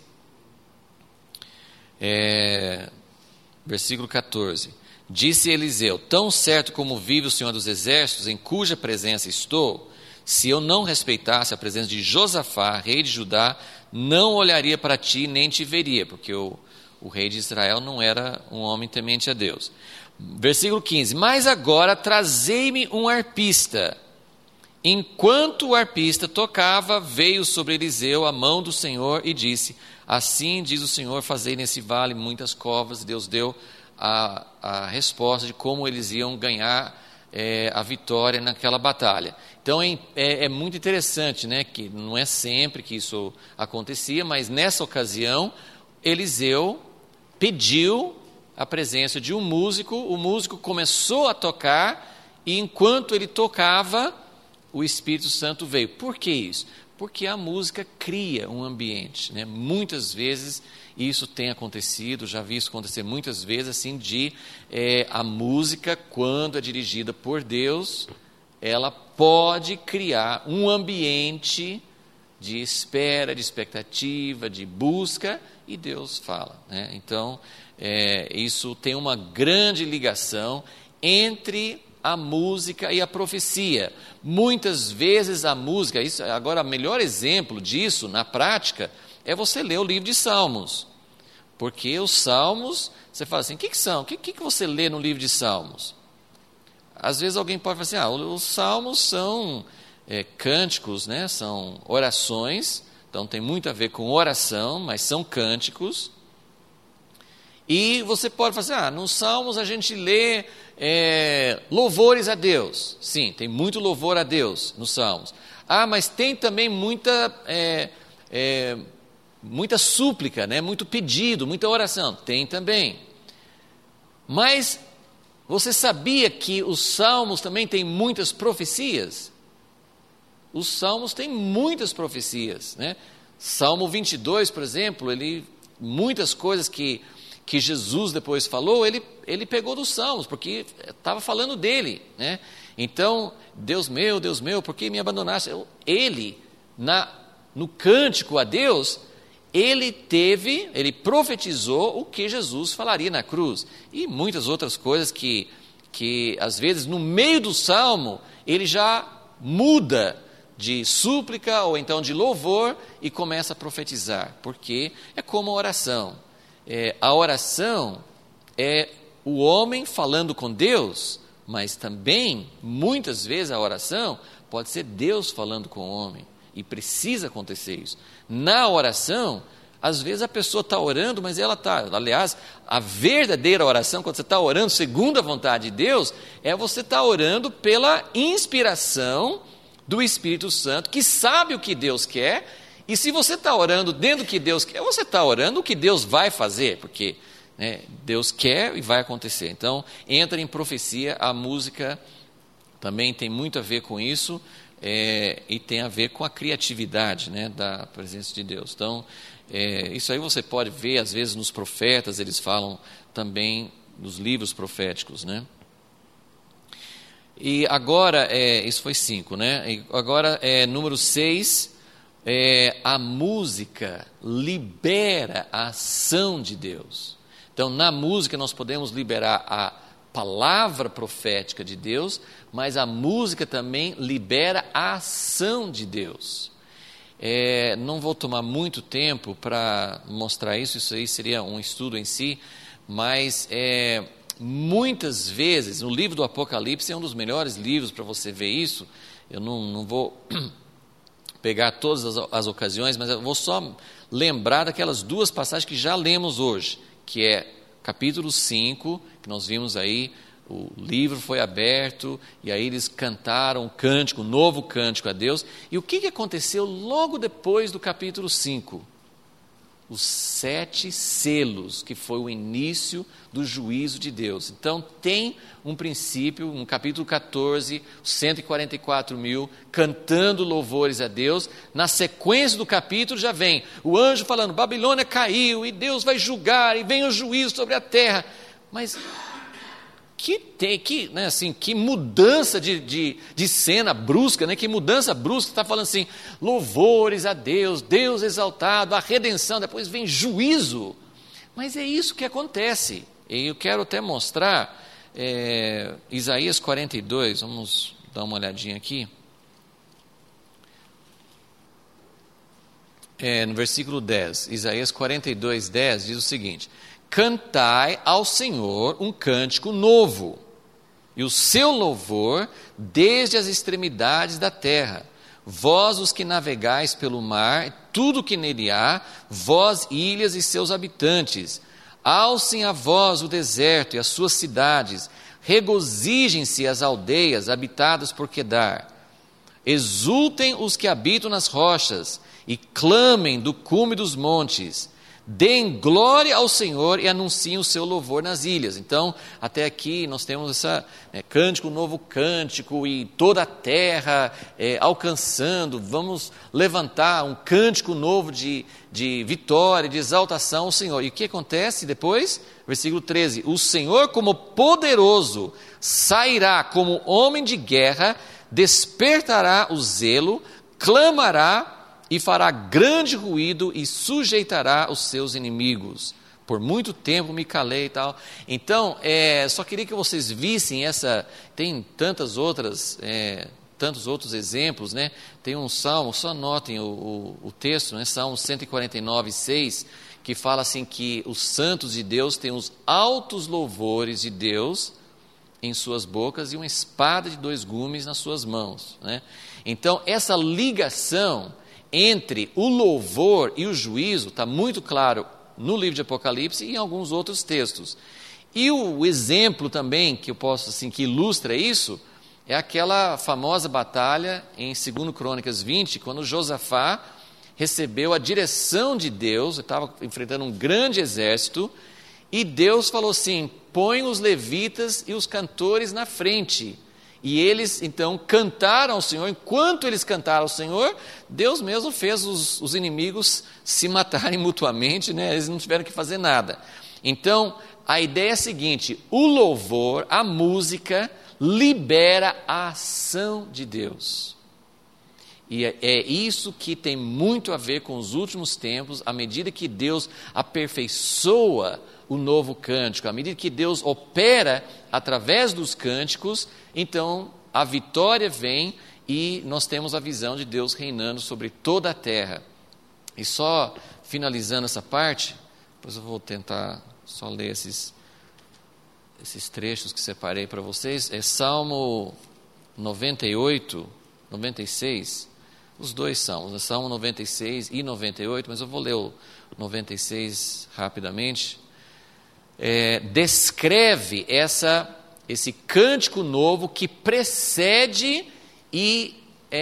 versículo 14. Disse Eliseu: tão certo como vive o Senhor dos Exércitos, em cuja presença estou, Se eu não respeitasse a presença de Josafá, rei de Judá, não olharia para ti nem te veria, porque o rei de Israel não era um homem temente a Deus. Versículo 15, mas agora trazei-me um arpista. Enquanto o arpista tocava, veio sobre Eliseu a mão do Senhor e disse, assim diz o Senhor, fazei nesse vale muitas covas. Deus deu a resposta de como eles iam ganhar a vitória naquela batalha. Então é muito interessante, né, que não é sempre que isso acontecia, mas nessa ocasião Eliseu pediu a presença de um músico, o músico começou a tocar e enquanto ele tocava, o Espírito Santo veio. Por que isso? Porque a música cria um ambiente, né? Muitas vezes isso tem acontecido, já vi isso acontecer muitas vezes, assim, a música, quando é dirigida por Deus, ela pode criar um ambiente de espera, de expectativa, de busca, e Deus fala, né? Então, isso tem uma grande ligação entre a música e a profecia. Muitas vezes a música, agora o melhor exemplo disso na prática é você ler o livro de Salmos, porque os Salmos, você fala assim, o que são? O que você lê no livro de Salmos? Às vezes alguém pode falar assim, os Salmos são cânticos, né? São orações, então tem muito a ver com oração, mas são cânticos. E você pode falar assim, nos Salmos a gente lê louvores a Deus. Sim, tem muito louvor a Deus nos Salmos. Mas tem também muita súplica, né? Muito pedido, muita oração. Tem também. Mas você sabia que os Salmos também têm muitas profecias? Os Salmos têm muitas profecias, né? Salmo 22, por exemplo, muitas coisas que Jesus depois falou, ele pegou dos Salmos, porque estava falando dele, né? Então, Deus meu, por que me abandonaste? Ele, no cântico a Deus, ele profetizou o que Jesus falaria na cruz, e muitas outras coisas que às vezes, no meio do Salmo, ele já muda de súplica, ou então de louvor, e começa a profetizar, porque é como a oração. A oração é o homem falando com Deus, mas também, muitas vezes, a oração pode ser Deus falando com o homem, e precisa acontecer isso. Na oração, às vezes a pessoa está orando, mas aliás, a verdadeira oração, quando você está orando segundo a vontade de Deus, você está orando pela inspiração do Espírito Santo, que sabe o que Deus quer. E se você está orando dentro do que Deus quer, você está orando o que Deus vai fazer, porque Deus quer e vai acontecer. Então, entra em profecia, a música também tem muito a ver com isso, e tem a ver com a criatividade, né, da presença de Deus. Então, isso aí você pode ver, às vezes, nos profetas, eles falam também nos livros proféticos, né? E agora, isso foi 5, né? E agora, número 6... a música libera a ação de Deus. Então, na música nós podemos liberar a palavra profética de Deus, mas a música também libera a ação de Deus. Não vou tomar muito tempo para mostrar isso aí seria um estudo em si, mas muitas vezes, no livro do Apocalipse é um dos melhores livros para você ver isso. Eu não vou pegar todas as ocasiões, mas eu vou só lembrar daquelas 2 passagens que já lemos hoje, que é capítulo 5, que nós vimos aí, o livro foi aberto, e aí eles cantaram um cântico, um novo cântico a Deus. E o que aconteceu logo depois do capítulo 5? Os 7 selos, que foi o início do juízo de Deus. Então tem um princípio, no capítulo 14, 144 mil, cantando louvores a Deus. Na sequência do capítulo já vem o anjo falando, Babilônia caiu, e Deus vai julgar, e vem o juízo sobre a terra. Mas que mudança de cena brusca, né? Que mudança brusca, está falando assim, louvores a Deus, Deus exaltado, a redenção, depois vem juízo. Mas é isso que acontece, e eu quero até mostrar, Isaías 42, vamos dar uma olhadinha aqui. no versículo 10, Isaías 42, 10, diz o seguinte: cantai ao Senhor um cântico novo, e o seu louvor desde as extremidades da terra. Vós os que navegais pelo mar, tudo que nele há, vós ilhas e seus habitantes. Alcem a vós o deserto e as suas cidades, regozijem-se as aldeias habitadas por Quedar. Exultem os que habitam nas rochas, e clamem do cume dos montes. Deem glória ao Senhor e anunciem o seu louvor nas ilhas. Então, até aqui nós temos essa cântico, novo cântico, e toda a terra alcançando. Vamos levantar um cântico novo de vitória, de exaltação ao Senhor. E o que acontece depois? Versículo 13: o Senhor, como poderoso, sairá como homem de guerra, despertará o zelo, clamará e fará grande ruído e sujeitará os seus inimigos. Por muito tempo me calei e tal. Então, só queria que vocês vissem tem tantos outros exemplos, né? Tem um salmo, só anotem o texto, né? Salmo 149, 6, que fala assim que os santos de Deus têm os altos louvores de Deus em suas bocas e uma espada de 2 gumes nas suas mãos, né? Então, essa ligação entre o louvor e o juízo está muito claro no livro de Apocalipse e em alguns outros textos. E o exemplo também que eu posso assim que ilustra isso é aquela famosa batalha em 2 Crônicas 20, quando Josafá recebeu a direção de Deus, estava enfrentando um grande exército, e Deus falou assim: põe os levitas e os cantores na frente. E eles, então, cantaram ao Senhor. Enquanto eles cantaram ao Senhor, Deus mesmo fez os inimigos se matarem mutuamente, né? Eles não tiveram que fazer nada. Então, a ideia é a seguinte: o louvor, a música, libera a ação de Deus. E é isso que tem muito a ver com os últimos tempos, à medida que Deus aperfeiçoa o novo cântico, à medida que Deus opera através dos cânticos, então a vitória vem e nós temos a visão de Deus reinando sobre toda a terra. E só finalizando essa parte, depois eu vou tentar só ler esses trechos que separei para vocês. É Salmo 98, 96, os dois salmos, Salmo 96 e 98, mas eu vou ler o 96 rapidamente. Descreve esse cântico novo que precede e,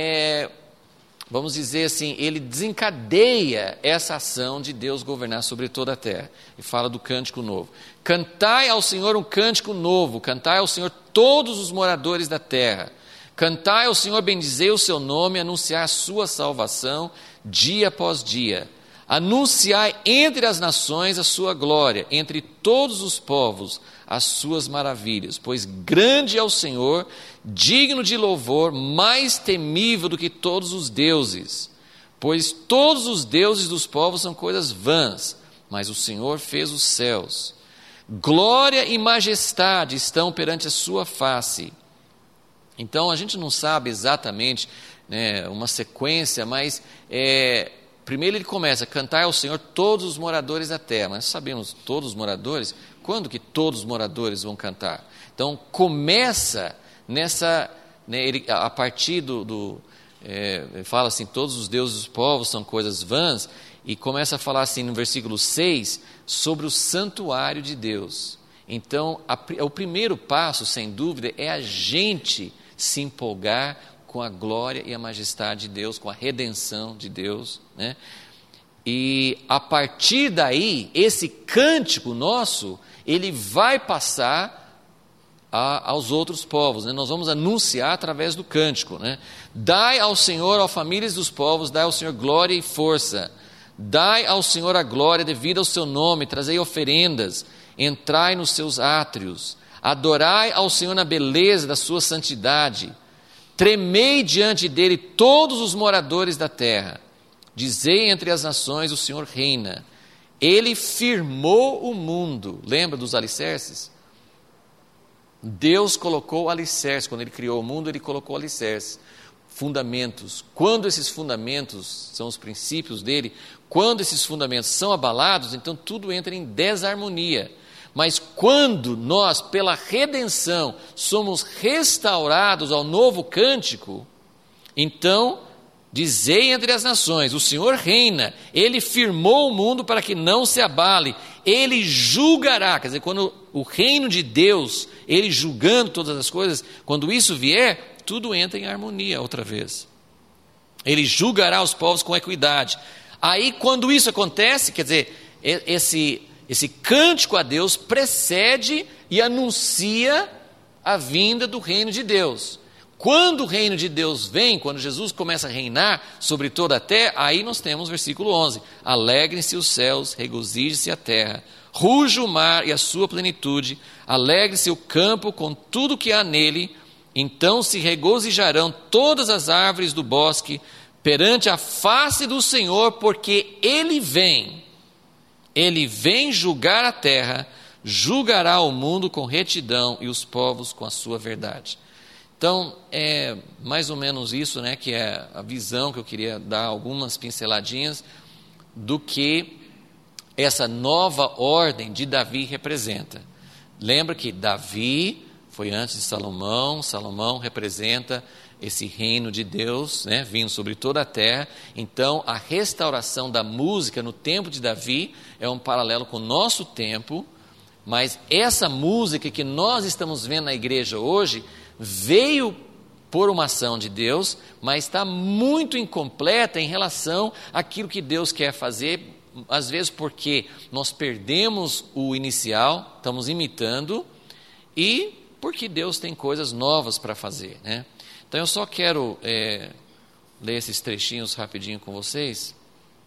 vamos dizer assim, ele desencadeia essa ação de Deus governar sobre toda a terra. E fala do cântico novo. Cantai ao Senhor um cântico novo, cantai ao Senhor todos os moradores da terra. Cantai ao Senhor, bendizei o seu nome, anunciar a sua salvação dia após dia. Anunciai entre as nações a sua glória, entre todos os povos as suas maravilhas, pois grande é o Senhor, digno de louvor, mais temível do que todos os deuses. Pois todos os deuses dos povos são coisas vãs, mas o Senhor fez os céus. Glória e majestade estão perante a sua face. Então a gente não sabe exatamente, né, uma sequência, mas primeiro ele começa: cantar ao Senhor todos os moradores da terra. Mas sabemos, todos os moradores, quando que todos os moradores vão cantar? Então começa nessa, né, a partir ele fala assim, todos os deuses dos povos são coisas vãs, e começa a falar assim no versículo 6, sobre o santuário de Deus. Então o primeiro passo, sem dúvida, é a gente se empolgar com a glória e a majestade de Deus, com a redenção de Deus, né? E a partir daí, esse cântico nosso, ele vai passar aos outros povos, né? Nós vamos anunciar através do cântico, né? Dai ao Senhor, ó famílias dos povos, dai ao Senhor glória e força. Dai ao Senhor a glória devida ao seu nome, trazei oferendas, entrai nos seus átrios. Adorai ao Senhor na beleza da sua santidade. Tremei diante dele todos os moradores da terra. Dizei entre as nações, o Senhor reina. Ele firmou o mundo. Lembra dos alicerces? Deus colocou alicerces. Quando ele criou o mundo, ele colocou alicerces. fundamentos, quando esses fundamentos são os princípios dele, quando esses fundamentos são abalados, então tudo entra em desarmonia. Mas quando nós, pela redenção, somos restaurados ao novo cântico, então, dizei entre as nações, o Senhor reina, Ele firmou o mundo para que não se abale, Ele julgará, quer dizer, quando o reino de Deus, Ele julgando todas as coisas, quando isso vier, tudo entra em harmonia outra vez. Ele julgará os povos com equidade. Aí, quando isso acontece, quer dizer, esse cântico a Deus precede e anuncia a vinda do reino de Deus. Quando o reino de Deus vem, quando Jesus começa a reinar sobre toda a terra, aí nós temos versículo 11, alegrem-se os céus, regozije-se a terra, ruja o mar e a sua plenitude, alegre-se o campo com tudo que há nele, então se regozijarão todas as árvores do bosque perante a face do Senhor, porque Ele vem julgar a terra, julgará o mundo com retidão e os povos com a sua verdade. Então, é mais ou menos isso, né, que é a visão que eu queria dar, algumas pinceladinhas do que essa nova ordem de Davi representa. Lembra que Davi foi antes de Salomão, Salomão representa esse reino de Deus, né, vindo sobre toda a terra. Então, a restauração da música no tempo de Davi é um paralelo com o nosso tempo, mas essa música que nós estamos vendo na igreja hoje veio por uma ação de Deus, mas está muito incompleta em relação àquilo que Deus quer fazer, às vezes porque nós perdemos o inicial, estamos imitando, e porque Deus tem coisas novas para fazer, né? Então eu só quero ler esses trechinhos rapidinho com vocês.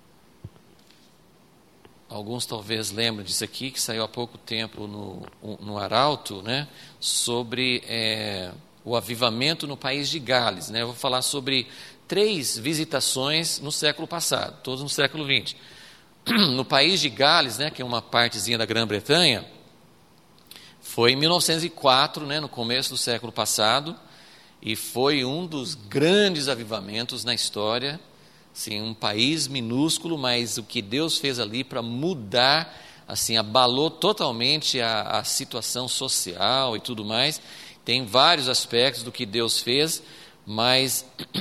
Alguns talvez lembrem disso aqui, que saiu há pouco tempo no Arauto, né, sobre o avivamento no país de Gales. Né? Eu vou falar sobre 3 visitações no século passado, todos no século XX. No país de Gales, né, que é uma partezinha da Grã-Bretanha, foi em 1904, né, no começo do século passado, e foi um dos grandes avivamentos na história. Assim, um país minúsculo, mas o que Deus fez ali para mudar, assim, abalou totalmente a situação social e tudo mais. Tem vários aspectos do que Deus fez, mas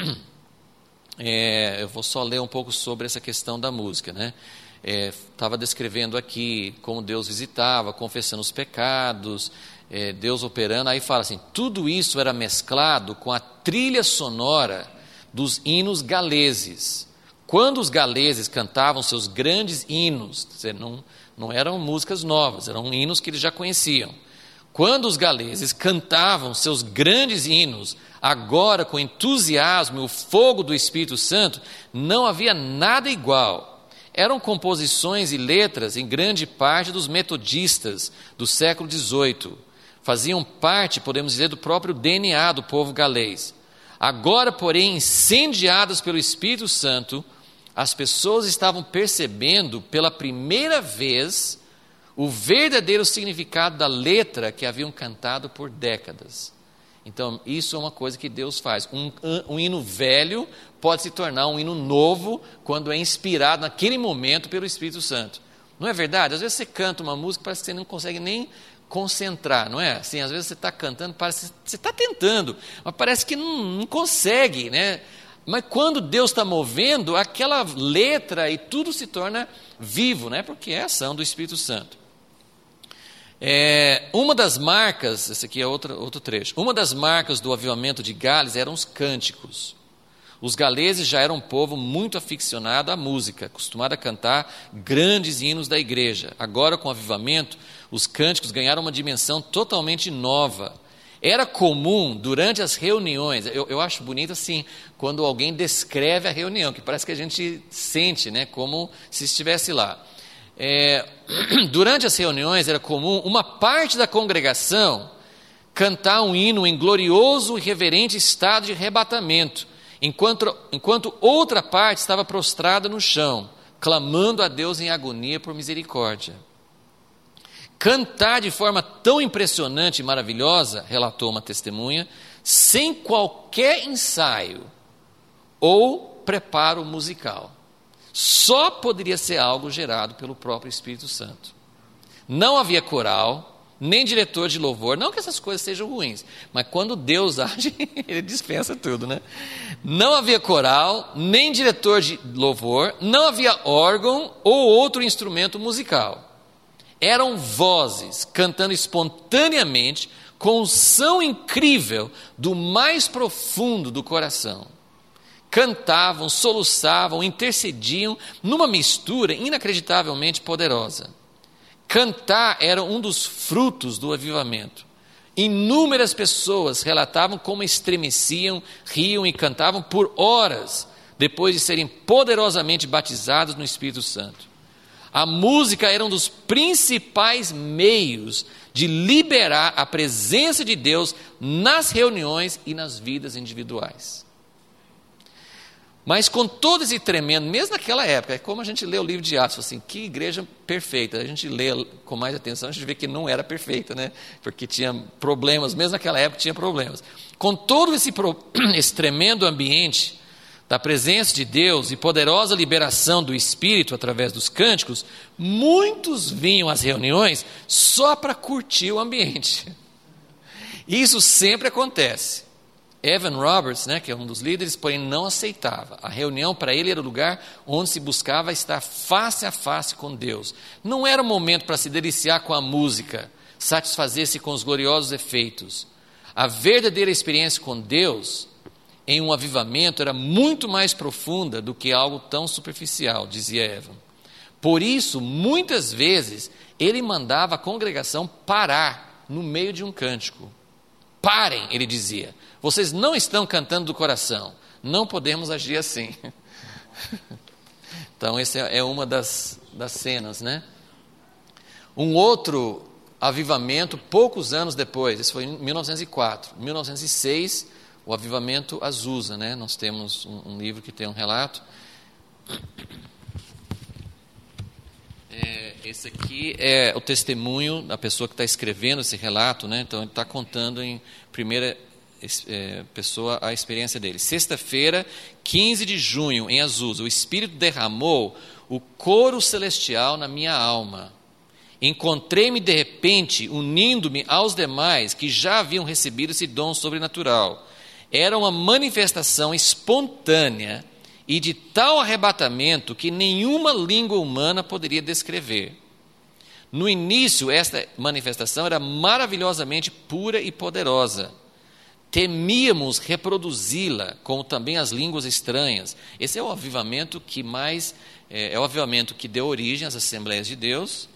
eu vou só ler um pouco sobre essa questão da música, né? Estava descrevendo aqui como Deus visitava, confessando os pecados, Deus operando. Aí fala assim, tudo isso era mesclado com a trilha sonora dos hinos galeses. Quando os galeses cantavam seus grandes hinos, não eram músicas novas, eram hinos que eles já conheciam. Quando os galeses cantavam seus grandes hinos, agora com entusiasmo e o fogo do Espírito Santo, não havia nada igual. Eram composições e letras, em grande parte, dos metodistas do século XVIII. Faziam parte, podemos dizer, do próprio DNA do povo galês. Agora, porém, incendiadas pelo Espírito Santo, as pessoas estavam percebendo pela primeira vez o verdadeiro significado da letra que haviam cantado por décadas. Então, isso é uma coisa que Deus faz. Um hino velho pode se tornar um hino novo quando é inspirado naquele momento pelo Espírito Santo. Não é verdade? Às vezes você canta uma música, parece que você não consegue nem concentrar, não é? Assim, às vezes você está cantando, parece que você está tentando, mas parece que não consegue, né? Mas quando Deus está movendo, aquela letra e tudo se torna vivo, né? Porque é a ação do Espírito Santo. Uma das marcas, esse aqui é outro trecho, uma das marcas do avivamento de Gales eram os cânticos. Os galeses já eram um povo muito aficionado à música, acostumado a cantar grandes hinos da igreja. Agora, com o avivamento, os cânticos ganharam uma dimensão totalmente nova. Era comum, durante as reuniões, eu acho bonito assim, quando alguém descreve a reunião, que parece que a gente sente, né, como se estivesse lá. Durante as reuniões era comum uma parte da congregação cantar um hino em glorioso e reverente estado de arrebatamento, enquanto outra parte estava prostrada no chão, clamando a Deus em agonia por misericórdia. Cantar de forma tão impressionante e maravilhosa, relatou uma testemunha, sem qualquer ensaio, ou preparo musical. Só poderia ser algo gerado pelo próprio Espírito Santo. Não havia coral, nem diretor de louvor, não que essas coisas sejam ruins, mas quando Deus age, ele dispensa tudo, né? Não havia coral, nem diretor de louvor, não havia órgão ou outro instrumento musical. Eram vozes cantando espontaneamente, com um som incrível do mais profundo do coração. Cantavam, soluçavam, intercediam numa mistura inacreditavelmente poderosa. Cantar era um dos frutos do avivamento. Inúmeras pessoas relatavam como estremeciam, riam e cantavam por horas depois de serem poderosamente batizados no Espírito Santo. A música era um dos principais meios de liberar a presença de Deus nas reuniões e nas vidas individuais. Mas com todo esse tremendo, mesmo naquela época, é como a gente lê o livro de Atos, assim, que igreja perfeita. A gente lê com mais atenção, a gente vê que não era perfeita, né? Porque tinha problemas, mesmo naquela época tinha problemas. Com todo esse tremendo ambiente da presença de Deus e poderosa liberação do Espírito através dos cânticos, muitos vinham às reuniões só para curtir o ambiente. Isso sempre acontece. Evan Roberts, né, que é um dos líderes, porém não aceitava. A reunião para ele era o lugar onde se buscava estar face a face com Deus. Não era o momento para se deliciar com a música, satisfazer-se com os gloriosos efeitos. A verdadeira experiência com Deus em um avivamento era muito mais profunda do que algo tão superficial, dizia Evan. Por isso, muitas vezes, ele mandava a congregação parar no meio de um cântico. Parem, ele dizia. Vocês não estão cantando do coração. Não podemos agir assim. Então, essa é uma das cenas, né? Um outro avivamento, poucos anos depois, isso foi em 1904. Em 1906, o avivamento Azusa, né? Nós temos um livro que tem um relato. Esse aqui é o testemunho da pessoa que está escrevendo esse relato, né? Então, ele está contando em primeira pessoa a experiência dele. Sexta-feira, 15 de junho, em Azusa, o Espírito derramou o coro celestial na minha alma. Encontrei-me de repente unindo-me aos demais que já haviam recebido esse dom sobrenatural. Era uma manifestação espontânea e de tal arrebatamento que nenhuma língua humana poderia descrever. No início, esta manifestação era maravilhosamente pura e poderosa. Temíamos reproduzi-la, como também as línguas estranhas. Esse é o avivamento que mais é o avivamento que deu origem às Assembleias de Deus,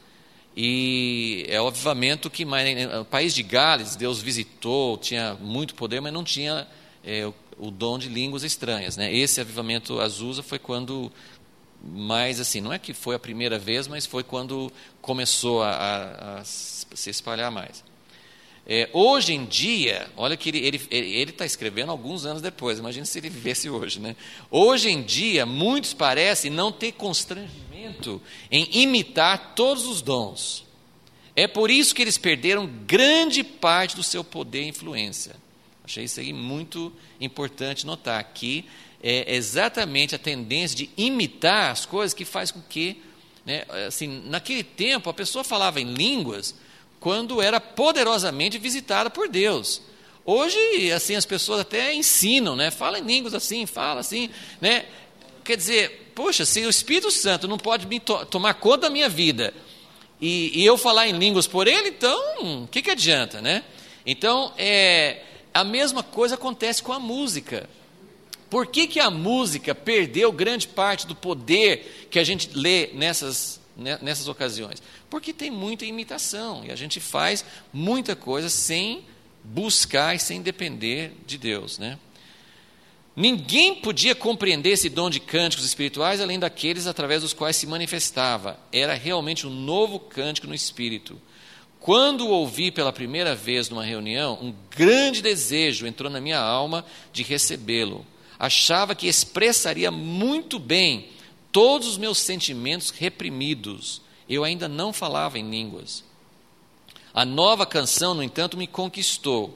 e é o avivamento que mais, no país de Gales, Deus visitou, tinha muito poder, mas não tinha o dom de línguas estranhas, né? Esse avivamento Azusa foi quando mais assim, não é que foi a primeira vez, mas foi quando começou a se espalhar mais. Hoje em dia, olha que ele está escrevendo alguns anos depois, imagina se ele vivesse hoje, né? Hoje em dia, muitos parecem não ter constrangimento em imitar todos os dons. É por isso que eles perderam grande parte do seu poder e influência. Achei isso aí muito importante notar. Aqui é exatamente a tendência de imitar as coisas que faz com que, né, assim, naquele tempo a pessoa falava em línguas quando era poderosamente visitada por Deus. Hoje, assim, as pessoas até ensinam, né? Fala em línguas assim, fala assim, né? Quer dizer, poxa, se o Espírito Santo não pode tomar conta da minha vida e eu falar em línguas por ele, então, o que adianta, né? Então, a mesma coisa acontece com a música. Por que a música perdeu grande parte do poder que a gente lê nessas ocasiões? Porque tem muita imitação e a gente faz muita coisa sem buscar e sem depender de Deus, né? Ninguém podia compreender esse dom de cânticos espirituais além daqueles através dos quais se manifestava. Era realmente um novo cântico no Espírito. Quando o ouvi pela primeira vez numa reunião, um grande desejo entrou na minha alma de recebê-lo. Achava que expressaria muito bem todos os meus sentimentos reprimidos. Eu ainda não falava em línguas. A nova canção, no entanto, me conquistou.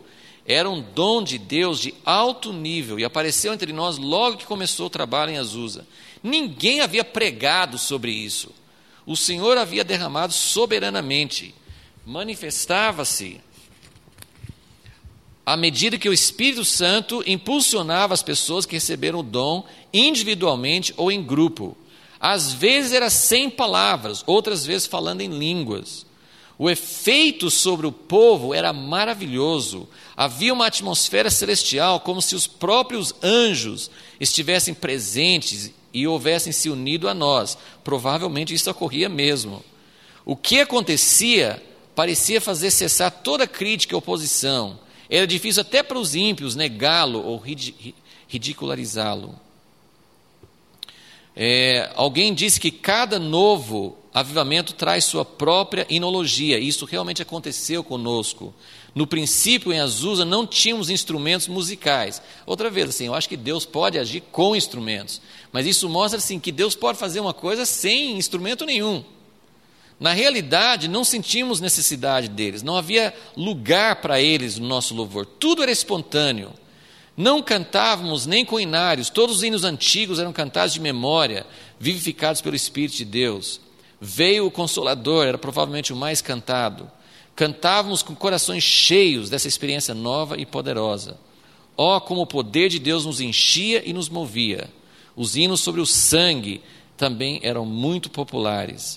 Era um dom de Deus de alto nível e apareceu entre nós logo que começou o trabalho em Azusa. Ninguém havia pregado sobre isso. O Senhor havia derramado soberanamente. Manifestava-se à medida que o Espírito Santo impulsionava as pessoas que receberam o dom individualmente ou em grupo. Às vezes era sem palavras, outras vezes falando em línguas. O efeito sobre o povo era maravilhoso. Havia uma atmosfera celestial, como se os próprios anjos estivessem presentes e houvessem se unido a nós. Provavelmente isso ocorria mesmo. O que acontecia parecia fazer cessar toda crítica e oposição. Era difícil até para os ímpios negá-lo ou ridicularizá-lo. Alguém disse que cada novo avivamento traz sua própria inologia. Isso realmente aconteceu conosco. No princípio, em Azusa, não tínhamos instrumentos musicais. Outra vez, assim, eu acho que Deus pode agir com instrumentos. Mas isso mostra assim, que Deus pode fazer uma coisa sem instrumento nenhum. Na realidade, não sentimos necessidade deles. Não havia lugar para eles no nosso louvor. Tudo era espontâneo. Não cantávamos nem com hinários. Todos os hinos antigos eram cantados de memória, vivificados pelo Espírito de Deus. Veio o Consolador, era provavelmente o mais cantado. Cantávamos com corações cheios dessa experiência nova e poderosa. Oh, como o poder de Deus nos enchia e nos movia. Os hinos sobre o sangue também eram muito populares.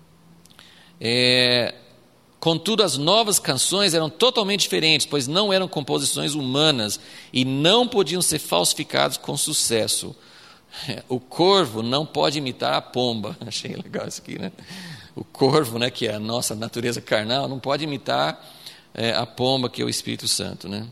Contudo, as novas canções eram totalmente diferentes, pois não eram composições humanas e não podiam ser falsificadas com sucesso. O corvo não pode imitar a pomba. Achei legal isso aqui, né? O corvo, né, que é a nossa natureza carnal, não pode imitar a pomba, que é o Espírito Santo, né?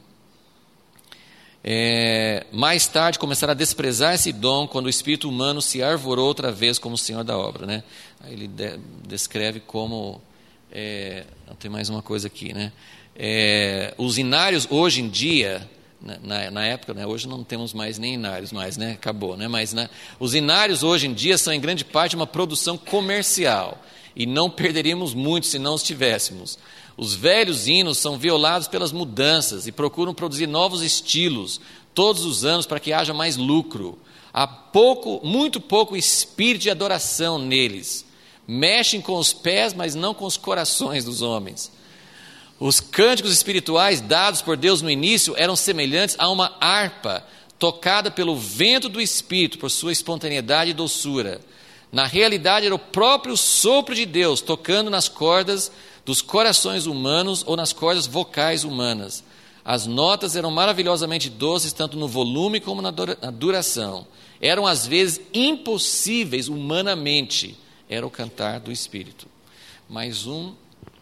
Mais tarde começaram a desprezar esse dom quando o espírito humano se arvorou outra vez como o Senhor da obra, né? Aí ele descreve como... tem mais uma coisa aqui, né? Os inários hoje em dia... Na época, né, hoje não temos mais nem inários mais, né, acabou, né, mas os inários hoje em dia são em grande parte uma produção comercial e não perderíamos muito se não os tivéssemos. Os velhos hinos são violados pelas mudanças e procuram produzir novos estilos todos os anos para que haja mais lucro. Há muito pouco espírito de adoração neles. Mexem com os pés, mas não com os corações dos homens. Os cânticos espirituais dados por Deus no início eram semelhantes a uma harpa tocada pelo vento do Espírito, por sua espontaneidade e doçura. Na realidade, era o próprio sopro de Deus tocando nas cordas dos corações humanos ou nas cordas vocais humanas. As notas eram maravilhosamente doces, tanto no volume como na duração. Eram, às vezes, impossíveis humanamente. Era o cantar do Espírito. Mais um...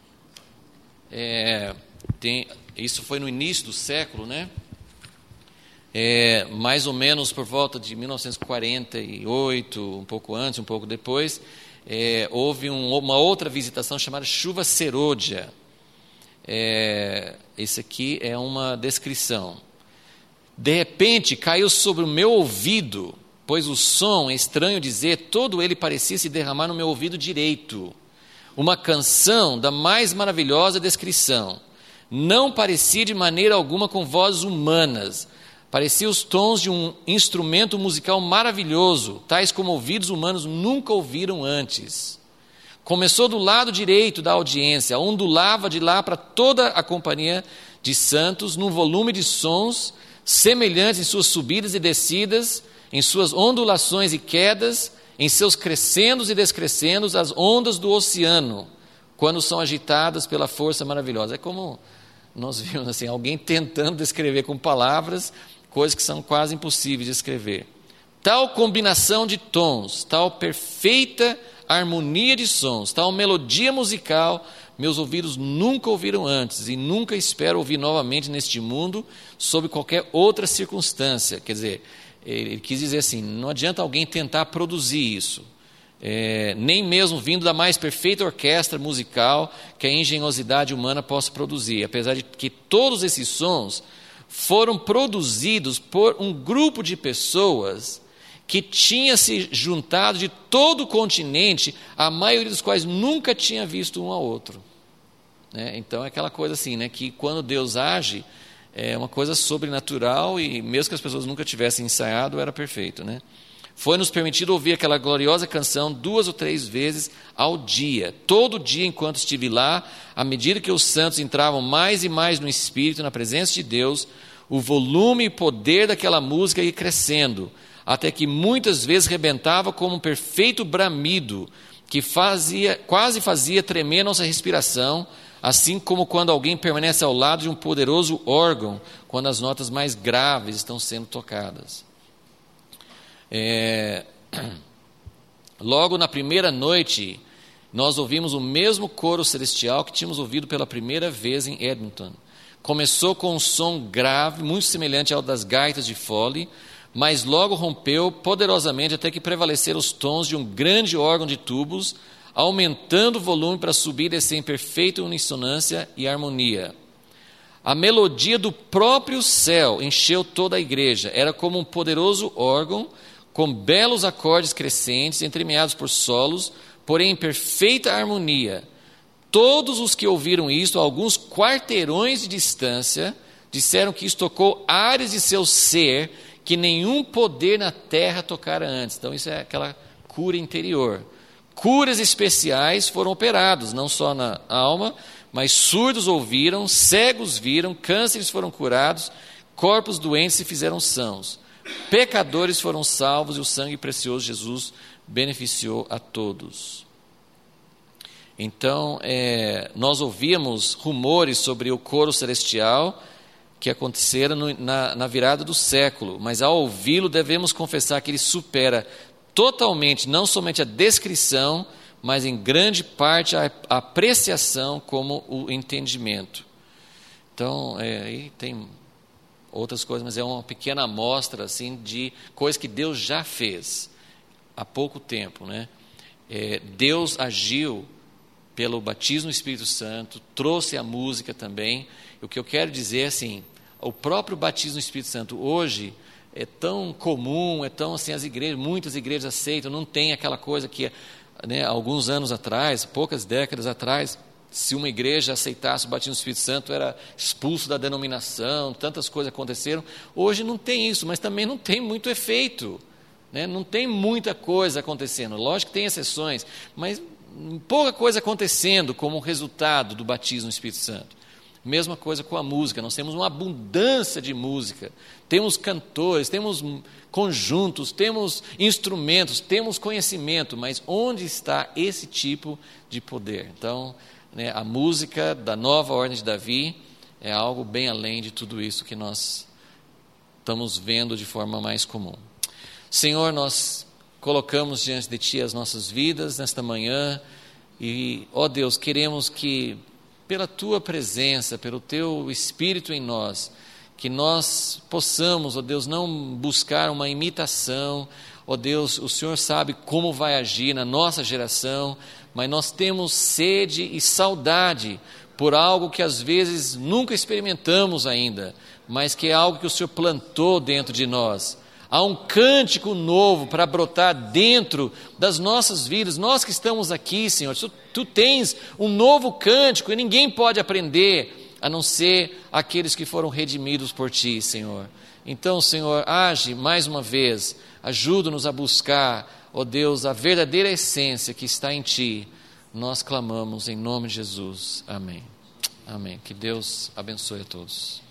isso foi no início do século, né? Mais ou menos por volta de 1948, um pouco antes, um pouco depois, houve uma outra visitação chamada chuva serôdia. Esse aqui é uma descrição. De repente caiu sobre o meu ouvido, pois o som, é estranho dizer, todo ele parecia se derramar no meu ouvido direito. Uma canção da mais maravilhosa descrição. Não parecia de maneira alguma com vozes humanas. Parecia os tons de um instrumento musical maravilhoso, tais como ouvidos humanos nunca ouviram antes. Começou do lado direito da audiência, ondulava de lá para toda a companhia de santos, num volume de sons semelhantes em suas subidas e descidas, em suas ondulações e quedas, em seus crescendos e descrescendos, as ondas do oceano, quando são agitadas pela força maravilhosa. É como nós vimos assim, alguém tentando descrever com palavras coisas que são quase impossíveis de escrever. Tal combinação de tons, tal perfeita harmonia de sons, tal melodia musical, meus ouvidos nunca ouviram antes e nunca espero ouvir novamente neste mundo, sob qualquer outra circunstância. Quer dizer, ele quis dizer assim, não adianta alguém tentar produzir isso, nem mesmo vindo da mais perfeita orquestra musical que a engenhosidade humana possa produzir, apesar de que todos esses sons foram produzidos por um grupo de pessoas que tinha se juntado de todo o continente, a maioria dos quais nunca tinha visto um ao outro. Então é aquela coisa assim, né, que quando Deus age, é uma coisa sobrenatural, e mesmo que as pessoas nunca tivessem ensaiado, era perfeito, né? Foi-nos permitido ouvir aquela gloriosa canção 2 ou 3 vezes ao dia, todo dia enquanto estive lá, à medida que os santos entravam mais e mais no Espírito, na presença de Deus, o volume e poder daquela música ia crescendo, até que muitas vezes rebentava como um perfeito bramido, que quase fazia tremer nossa respiração, assim como quando alguém permanece ao lado de um poderoso órgão, quando as notas mais graves estão sendo tocadas. Logo na primeira noite, nós ouvimos o mesmo coro celestial que tínhamos ouvido pela primeira vez em Edmonton. Começou com um som grave, muito semelhante ao das gaitas de fole, mas logo rompeu poderosamente até que prevaleceram os tons de um grande órgão de tubos, aumentando o volume para subir e descer em perfeita unissonância e harmonia. A melodia do próprio céu encheu toda a igreja. Era como um poderoso órgão, com belos acordes crescentes, entremeados por solos, porém em perfeita harmonia. Todos os que ouviram isto, a alguns quarteirões de distância, disseram que isto tocou áreas de seu ser que nenhum poder na terra tocara antes. Então isso é aquela cura interior. Curas especiais foram operadas, não só na alma, mas surdos ouviram, cegos viram, cânceres foram curados, corpos doentes se fizeram sãos. Pecadores foram salvos e o sangue precioso de Jesus beneficiou a todos. Então, nós ouvíamos rumores sobre o coro celestial que aconteceram na virada do século, mas ao ouvi-lo devemos confessar que ele supera totalmente, não somente a descrição, mas em grande parte a apreciação como o entendimento. Então, aí tem outras coisas, mas é uma pequena amostra assim, de coisas que Deus já fez há pouco tempo, né? Deus agiu pelo batismo do Espírito Santo, trouxe a música também. O que eu quero dizer assim, o próprio batismo do Espírito Santo hoje é tão comum, é tão assim, muitas igrejas aceitam, não tem aquela coisa que, né, alguns anos atrás, poucas décadas atrás, se uma igreja aceitasse o batismo do Espírito Santo, era expulso da denominação, tantas coisas aconteceram. Hoje não tem isso, mas também não tem muito efeito, né? Não tem muita coisa acontecendo. Lógico que tem exceções, mas pouca coisa acontecendo como resultado do batismo do Espírito Santo. Mesma coisa com a música, nós temos uma abundância de música, temos cantores, temos conjuntos, temos instrumentos, temos conhecimento, mas onde está esse tipo de poder? Então, né, a música da nova ordem de Davi é algo bem além de tudo isso que nós estamos vendo de forma mais comum. Senhor, nós colocamos diante de Ti as nossas vidas nesta manhã e, ó Deus, queremos que pela Tua presença, pelo Teu Espírito em nós, que nós possamos, ó Deus, não buscar uma imitação. Ó Deus, o Senhor sabe como vai agir na nossa geração, mas nós temos sede e saudade por algo que às vezes nunca experimentamos ainda, mas que é algo que o Senhor plantou dentro de nós. Há um cântico novo para brotar dentro das nossas vidas. Nós que estamos aqui, Senhor, Tu tens um novo cântico e ninguém pode aprender a não ser aqueles que foram redimidos por Ti, Senhor. Então, Senhor, age mais uma vez, ajuda-nos a buscar, ó Deus, a verdadeira essência que está em Ti. Nós clamamos em nome de Jesus. Amém. Amém. Que Deus abençoe a todos.